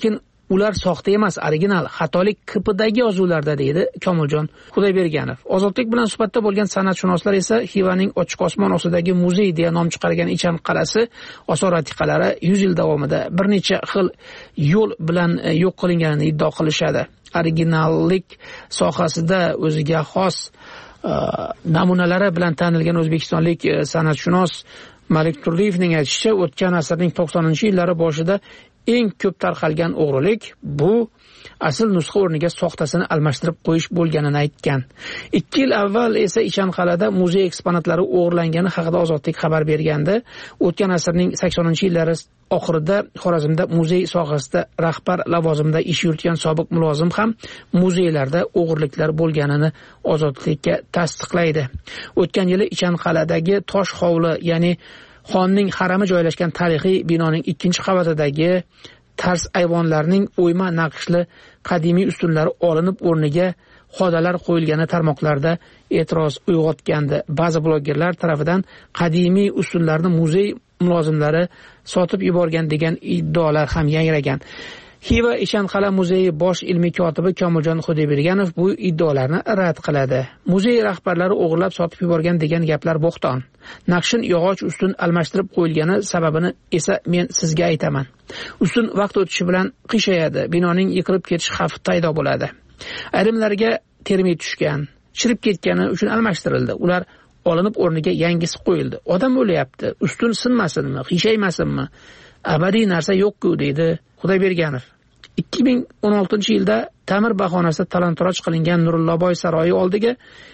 ular soxta emas, original, xatolik KPdagi yozuvlarda, deydi Komiljon Xudoyberganov. Ozodlik bilan suhbatda bo'lgan san'atshunoslar esa Xivaning ochiq osmon ostidagi muzey deya nom chiqargan Ichan qal'asi osor-atiqalari 100 yil davomida bir necha xil yo'l bilan yo'q qilinganini iddao qilishadi. Originallik sohasida o'ziga xos namunalari bilan tanilgan o'zbekistonlik san'atshunos Malik Turdiyevning aytishicha, o'tgan asrning 90-yillari boshida eng ko'p tarqalgan o'g'rilik bu asl nusxa o'rniga soxtasini almashtirib qo'yish bo'lganini aytgan. 2 yil avval esa Ichanqal'ada muzey eksponatlari o'g'irlangani haqida Ozodlik xabar bergandi. O'tgan asrning 80-yillari oxirida Xorazmda muzey sohasida rahbar lavozimida ish yuritgan sobiq mulozim ham muzeylarda o'g'irliklar bo'lganini Ozodlikka tasdiqlaydi. O'tgan yili Ichanqal'adagi tosh hovli, ya'ni xonning harami joylashgan tarixiy binoning 2-qavatidagi tars ayvonlarning o'yma naqshli qadimiy ustunlari olinib o'rniga xodalar qo'yilgani tarmoqlarda e'tiroz uyg'otgandi. Ba'zi blogerlar tomonidan qadimiy ustunlarni muzey mulozimlari sotib yuborgan degan iddaolar ham yangragan. Xiva Ichanqal'a muzeyi bosh ilmiy kotibi Komiljon Xudoyberganov bu iddaolarni rad qiladi. Muzey rahbarlari o'g'irlab sotib yuborgan degan gaplar bo'xton. Naqshin yog'och ustun almashtirib qo'yilgani sababini esa men sizga aytaman. Ustun vaqt o'tishi bilan qiyshayadi, binoning yiqilib ketish xavfi paydo bo'ladi. Ayrimlarga termit tushgan, chirib ketgani uchun almashtirildi. Ular olinib o'rniga yangisi qo'yildi. Odam o'lyapti, ustun sinmasinmi, qiyshaymasinmi? Abadiy narsa yo'q-ku, deydi Xudoyberganov. 2016-yilda ta'mir bahonasida talon-toroj qilingan Nurulloboy saroyi oldiga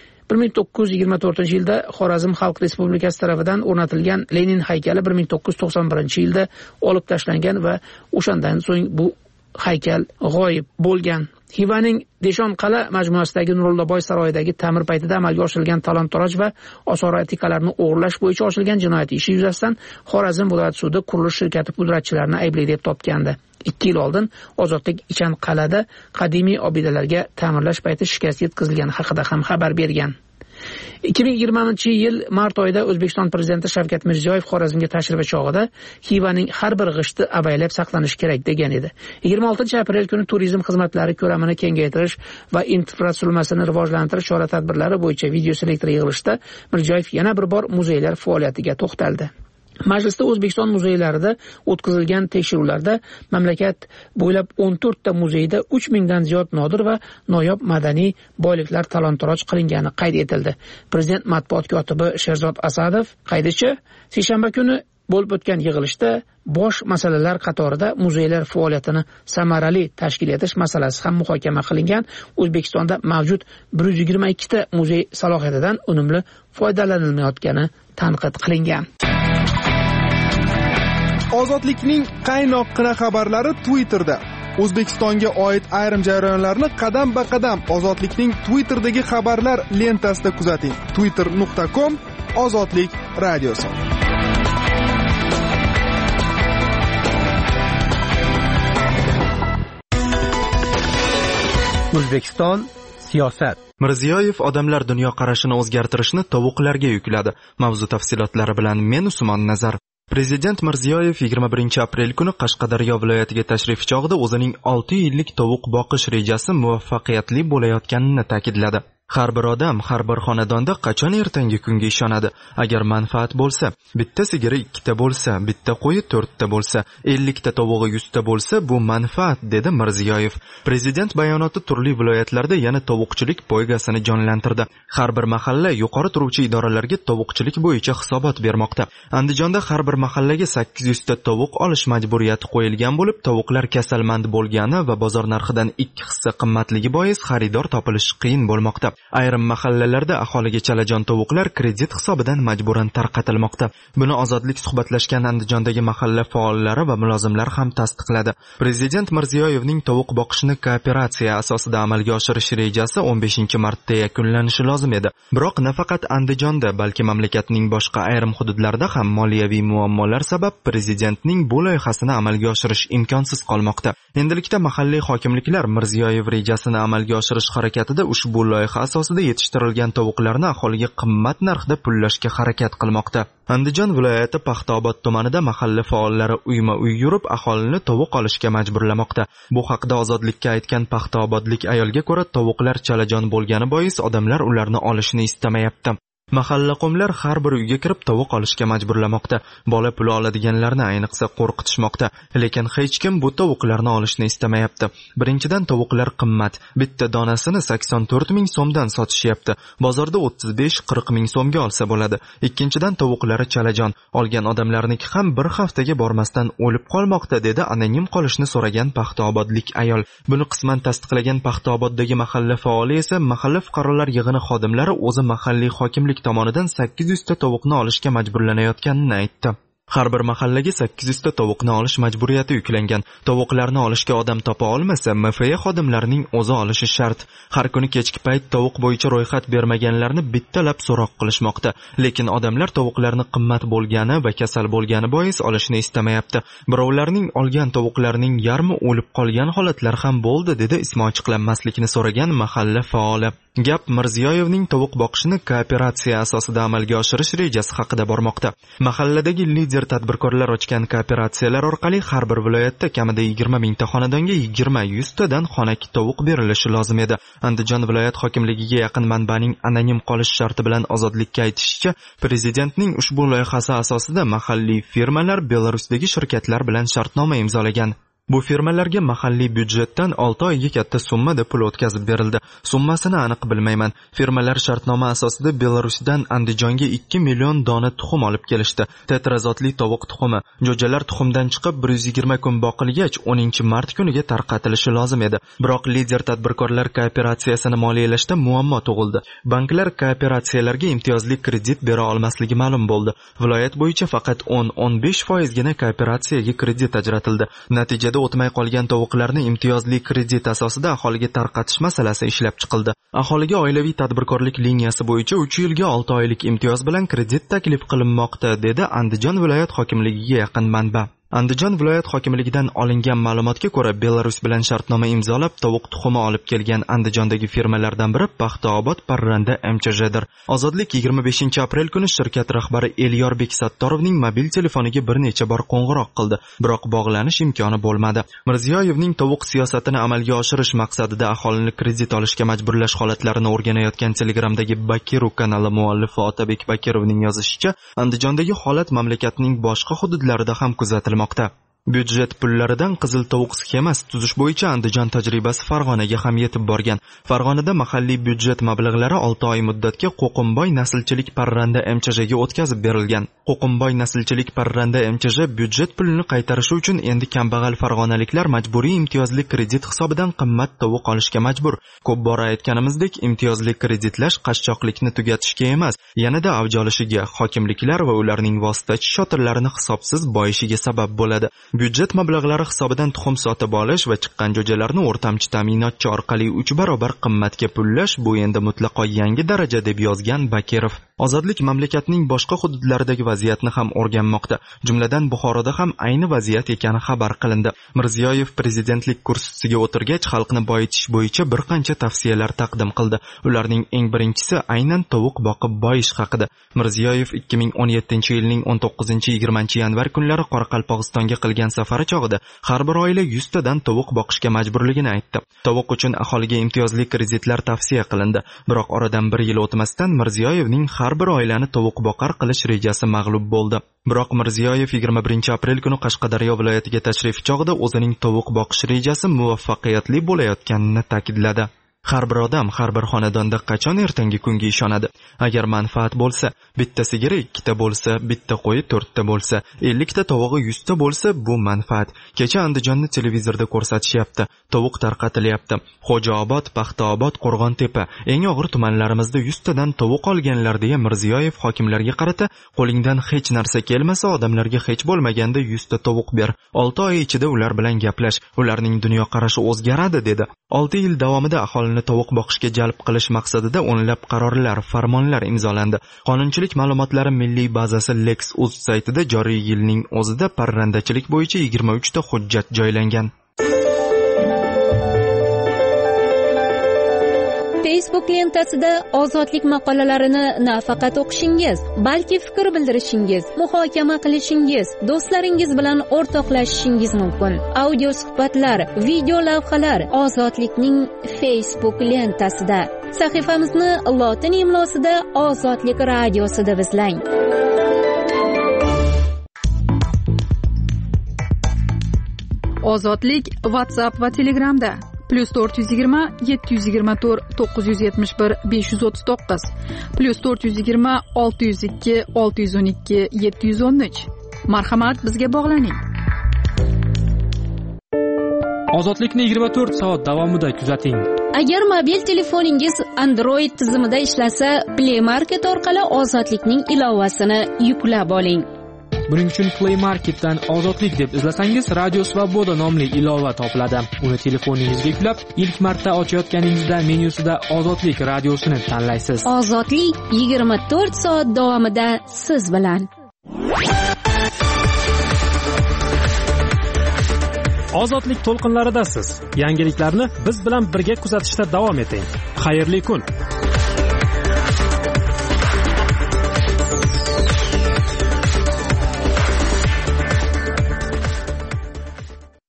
1924-yilda Xorazm Xalq Respublikasi tomonidan o'rnatilgan Lenin haykali 1991-yilda olib tashlangan va o'shandan so'ng bu haykal g'oyib bo'lgan. Xivaning Deshonqal'a majmuasidagi Nurulloboy saroyidagi ta'mir paytida amalga oshirilgan talon-toroj va osor-atikalarni o'g'irlash bo'yicha ochilgan jinoyat ishi yuzasidan Xorazm viloyat sudi qurilish shirkati pudratchilarini aybli deb topgandi. 2 yil oldin Ozodlik Ichanqal'ada qadimiy obidalarga ta'mirlash payti shikast yetkazilgani haqida ham xabar bergan. 2020-yil mart oyida O'zbekiston prezidenti Shavkat Mirziyoyev Xorazmga tashrifi chog'ida Xivaning har bir g'ishti avaylab saqlanishi kerak degan edi. 26-aprel kuni turizm xizmatlari ko'lamini kengaytirish va infratuzilmasini rivojlantirish chora-tadbirlari bo'yicha video selektor yig'ilishida Mirziyoyev yana bir bor muzeylar faoliyatiga to'xtaldi. Majlisda O'zbekiston muzeylarida o'tkazilgan tekshiruvlarda mamlakat bo'ylab 14 ta muzeyda 3000 dan ziyod nodir va noyob madaniy boyliklar talon-toroj qilingani qayd etildi. Prezident matbuot kotibi Sherzod Asadov qaydicha seshanba kuni bo'lib o'tgan yig'ilishda bosh masalalar qatorida muzeylar faoliyatini samarali tashkil etish masalasi ham muhokama qilingan. O'zbekistonda mavjud 122 ta muzey salohiyatidan unumli foydalanilmayotgani tanqid qilingan. Ozodlikning qaynoqqina xabarlari Twitterda. O'zbekistonga oid ayrim jarayonlarni qadam-ba-qadam Ozodlikning Twitterdagi xabarlar lentasida kuzating. twitter.com/ozodlik radiosi. O'zbekiston siyosat. Mirziyoyev odamlar dunyoqarashini o'zgartirishni tovuqlarga yukladi. Mavzu tafsilotlari bilan men Usmon Nazar. Prezident Mirziyoyev 21-aprel kuni Qashqadaryo viloyatiga tashrif chog'ida o'zining 6 yillik tovuq boqish rejasi muvaffaqiyatli bo'layotganini ta'kidladi. Har bir odam, har bir xonadonda qachon ertangi kunga ishonadi? Agar manfaat bo'lsa, bitta sigiri 2 ta bo'lsa, bitta qo'yi 4 ta bo'lsa, 50 ta tovug'i 100 ta bo'lsa, bu manfaat, dedi Mirziyoyev. Prezident bayonoti turli viloyatlarda yana tovuqchilik poygasini jonlantirdi. Har bir mahalla yuqori turuvchi idoralarga tovuqchilik bo'yicha hisobot bermoqda. Andijonda har bir mahallaga 800 ta tovuq olish majburiyati qo'yilgan bo'lib, tovuqlar kasalmand bo'lgani va bozor narxidan 2 hissa qimmatligi bois xaridor topilish qiyin bo'lmoqda. Ayrim mahallalarda aholiga chalajon tovuqlar kredit hisobidan majburan tarqatilmoqda. Buni Ozodlik suhbatlashgan Andijondagi mahalla faollari va mulozimlar ham tasdiqladi. Prezident Mirziyoyevning tovuq boqishni kooperatsiya asosida amalga oshirish rejasi 15-martda yakunlanishi lozim edi. Biroq nafaqat Andijonda, balki mamlakatning boshqa ayrim hududlarida ham moliyaviy muammolar sabab prezidentning bu loyihasini amalga oshirish imkonsiz qolmoqda. Endilikda mahalliy hokimliklar Mirziyoyev rejasini amalga oshirish harakatida ushbu loyiha asosida yetishtirilgan tovuqlarni aholiga qimmat narxda pullashga harakat qilmoqda. Andijon viloyati Paxtaobod tumanida mahalla faollari uyma-uy yurib aholini tovuq olishga majburlamoqda. Bu haqda Ozodlikka aytgan paxtaobodlik ayolga ko'ra, tovuqlar chalajon bo'lgani bois odamlar ularni olishni istamayapti. Mahalla qomlar har bir uyga kirib tovuq olishga majburlamoqda. Bola puli oladiganlarni ayniqsa qo'rqitishmoqda. Lekin hech kim bu tovuqlarni olishni istamayapti. Birinchidan, tovuqlar qimmat. Bitta donasini 84 ming so'mdan sotishyapti. Bozorda 35-40 ming so'mga olsa bo'ladi. Ikkinchidan, tovuqlari chalajon. Olgan odamlarniki ham bir haftaga bormasdan o'lib qolmoqda, dedi anonim qolishni so'ragan paxtaobodlik ayol. Buni qisman tasdiqlagan Paxtaoboddagi mahalla faoli esa mahalla fuqarolar yig'ini xodimlari o'zi mahalliy hokimlik tomonidan 800 ta tovuqni olishga majburlanayotganini aytdi. Har bir mahallaga 800 ta tovuqni olish majburiyati yuklangan. Tovuqlarni olishga odam topa olmasa, MFA xodimlarining o'zi olishi shart. Har kuni kechki payt tovuq bo'yicha ro'yxat bermaganlarni bittalab so'roq qilishmoqda. Lekin odamlar tovuqlarni qimmat bo'lgani va kasal bo'lgani bois olishni istamayapti. Birovlarning olgan tovuqlarning yarmi o'lib qolgan holatlar ham bo'ldi, dedi ismi ochiqlanmaslikni so'ragan mahalla faoli. Gap Mirziyoyevning tovuq boqishni kooperatsiya asosida amalga oshirish rejasi haqida bormoqda. Mahalladagi lider tadbirkorlar ochgan kooperatsiyalar orqali har bir viloyatda kamida 20 mingta xonadonga 20-100 tadan xonaki tovuq berilishi lozim edi. Andijon viloyat hokimligiga yaqin manbaning anonim qolish sharti bilan Ozodlikka aytishicha, prezidentning ushbu loyihasi asosida mahalliy firmalar Belarusdagi shirkatlar bilan shartnoma imzolagan. Bu firmalarga mahalliy byudjetdan 6 oyga katta summada pul o'tkazib berildi. Summasini aniq bilmayman. Firmalar shartnoma asosida Belarusdan Andijonga 2 million dona tuxum olib kelishdi. Tetrazotli tovuq tuxumi. Jo'jalar tuxumdan chiqib 120 kun boqilgach 10-mart kuniga tarqatilishi lozim edi. Biroq lider tadbirkorlar kooperatsiyasini moliyalashda muammo tug'ildi. Banklar kooperatsiyalarga imtiyozli kredit bera olmasligi ma'lum bo'ldi. Viloyat bo'yicha faqat 10-15% gina kooperatsiyaga kredit ajratildi. Natijada o'tmay qolgan tovuqlarni imtiyozli kredit asosida aholiga tarqatish masalasi ishlab chiqildi. Aholiga oilaviy tadbirkorlik liniyasi bo'yicha 3 yilga 6 oylik imtiyoz bilan kredit taklif qilinmoqda, dedi Andijon viloyat hokimligiga yaqin manba. Andijon viloyat hokimligidan olingan ma'lumotga ko'ra, Belarus bilan shartnoma imzolab tovuq tuxumi olib kelgan Andijondagi firmalardan biri Paxtaobod Parranda MCJdir. Ozodlik 25-aprel kuni shirkat rahbari Elyorbek Sattorovning mobil telefoniga bir necha bor qo'ng'iroq qildi, biroq bog'lanish imkoni bo'lmadi. Mirziyoyevning tovuq siyosatini amalga oshirish maqsadida aholini kredit olishga majburlash holatlarini o'rganayotgan Telegramdagi Bakiru kanali muallifi Otabek Bakirovning yozishicha, Andijondagi holat mamlakatning boshqa hududlarida ham kuzatilmoqda. Byudjet pullaridan qizil tovuq sxemasi tuzish bo'yicha Andijon tajribasi Farg'onaga ham yetib borgan. Farg'onada mahalliy byudjet mablag'lari 6 oy muddatga Qo'qimboy naslchilik Parranda MCJga o'tkazib berilgan. Qo'qimboy naslchilik Parranda MCJ byudjet pulini qaytarishi uchun endi kambag'al farg'onaliklar majburiy imtiyozli kredit hisobidan qimmat tovuq olishga majbur. Ko'p bora aytganimizdek, imtiyozli kreditlash qashshoqlikni tugatishga emas, yanada avj olishiga, hokimliklar va ularning vositachi shotirlarini hisobsiz boyishiga sabab bo'ladi. Byudjet mablag'lari hisobidan tuxum sotib olish va chiqqan jo'jalarni o'rtamchi ta'minotchi orqali 3 barobar qimmatga pullash bu endi mutlaqo yangi daraja, deb yozgan Bakirov. Ozodlik mamlakatning boshqa hududlaridagi vaziyatni ham o'rganmoqda. Jumladan Buxoroda ham ayni vaziyat ekani xabar qilindi. Mirziyoyev prezidentlik kursisiga o'tirgach, xalqni boyitish bo'yicha bir qancha tavsiyalar taqdim qildi. Ularning eng birinchisi aynan tovuq boqib boyish haqida. Mirziyoyev 2017-yilning 19-20 yanvar kunlari Qoraqalpog'istonga qilgan safari chog'ida har bir oila 100 tadan tovuq boqishga majburligini aytdi. Tovuq uchun aholiga imtiyozli kreditlar tavsiya qilindi. Biroq oradan 1 yil o'tmasdan Mirziyoyevning har bir oilani tovuq boqar qilish rejasi mag'lub bo'ldi. Biroq Mirziyoyev 21-aprel kuni Qashqadaryo viloyatiga tashrif chog'ida o'zining tovuq boqish rejasi muvaffaqiyatli bo'layotganini ta'kidladi. Har bir odam, har bir xonadonda qachon ertangi kunga ishonadi? Agar manfaat bo'lsa, bitta sigiri 2 ta bo'lsa, bitta qo'yi 4 ta bo'lsa, 50 ta tovug'i 100 ta bo'lsa, bu manfaat. Kecha Andijonni televizorda ko'rsatishyapti. Tovuq tarqatilyapti. Xo'jaobod, Paxtaobod, Qo'rg'ontepa, eng og'ir tumanlarimizda 100 tadan tovuq olganlar, deya Mirziyoyev hokimlarga qarata, qo'lingdan hech narsa kelmasa, odamlarga hech bo'lmaganda 100 ta tovuq ber. 6 oy ichida ular bilan gaplash, ularning dunyoqarashi o'zgaradi, dedi. 6 yil davomida aholini tovuq boqishga jalb qilish maqsadida o'nlab qarorlar, farmonlar imzolandi. Qonunchilik ma'lumotlari milliy bazasi Lex.uz saytida joriy yilning o'zida parrandachilik bo'yicha 23 ta hujjat joylangan. Facebook lentasida ozodlik maqolalarini nafaqat o'qishingiz, balki fikr bildirishingiz, muhokama qilishingiz, do'stlaringiz bilan o'rtoqlashishingiz mumkin. Audio suhbatlar, video lavhalar ozodlikning Facebook lentasida. Sahifamizni lotin imlosida Ozodlik radiosi deb izlang. Ozodlik WhatsApp va Telegramda +420 724 971 539 +420 602 612 713. Marhamat, bizga bog'laning. Ozodlikni 24 soat davomida kuzating. Agar mobil telefoningiz Android tizimida ishlasa, Play Market orqali Ozodlikning ilovasini yuklab oling. Buning uchun Play Marketdan Ozodlik deb izlasangiz, Radio Svoboda nomli ilova topiladi. Uni telefoningizga yuklab, ilk marta ochayotganingizda menyusida Ozodlik radiosini tanlaysiz. Ozodlik 24 soat davomida siz bilan. Ozodlik to'lqinlaridasiz. Yangiliklarni biz bilan birga kuzatishda davom eting. Xayrli kun.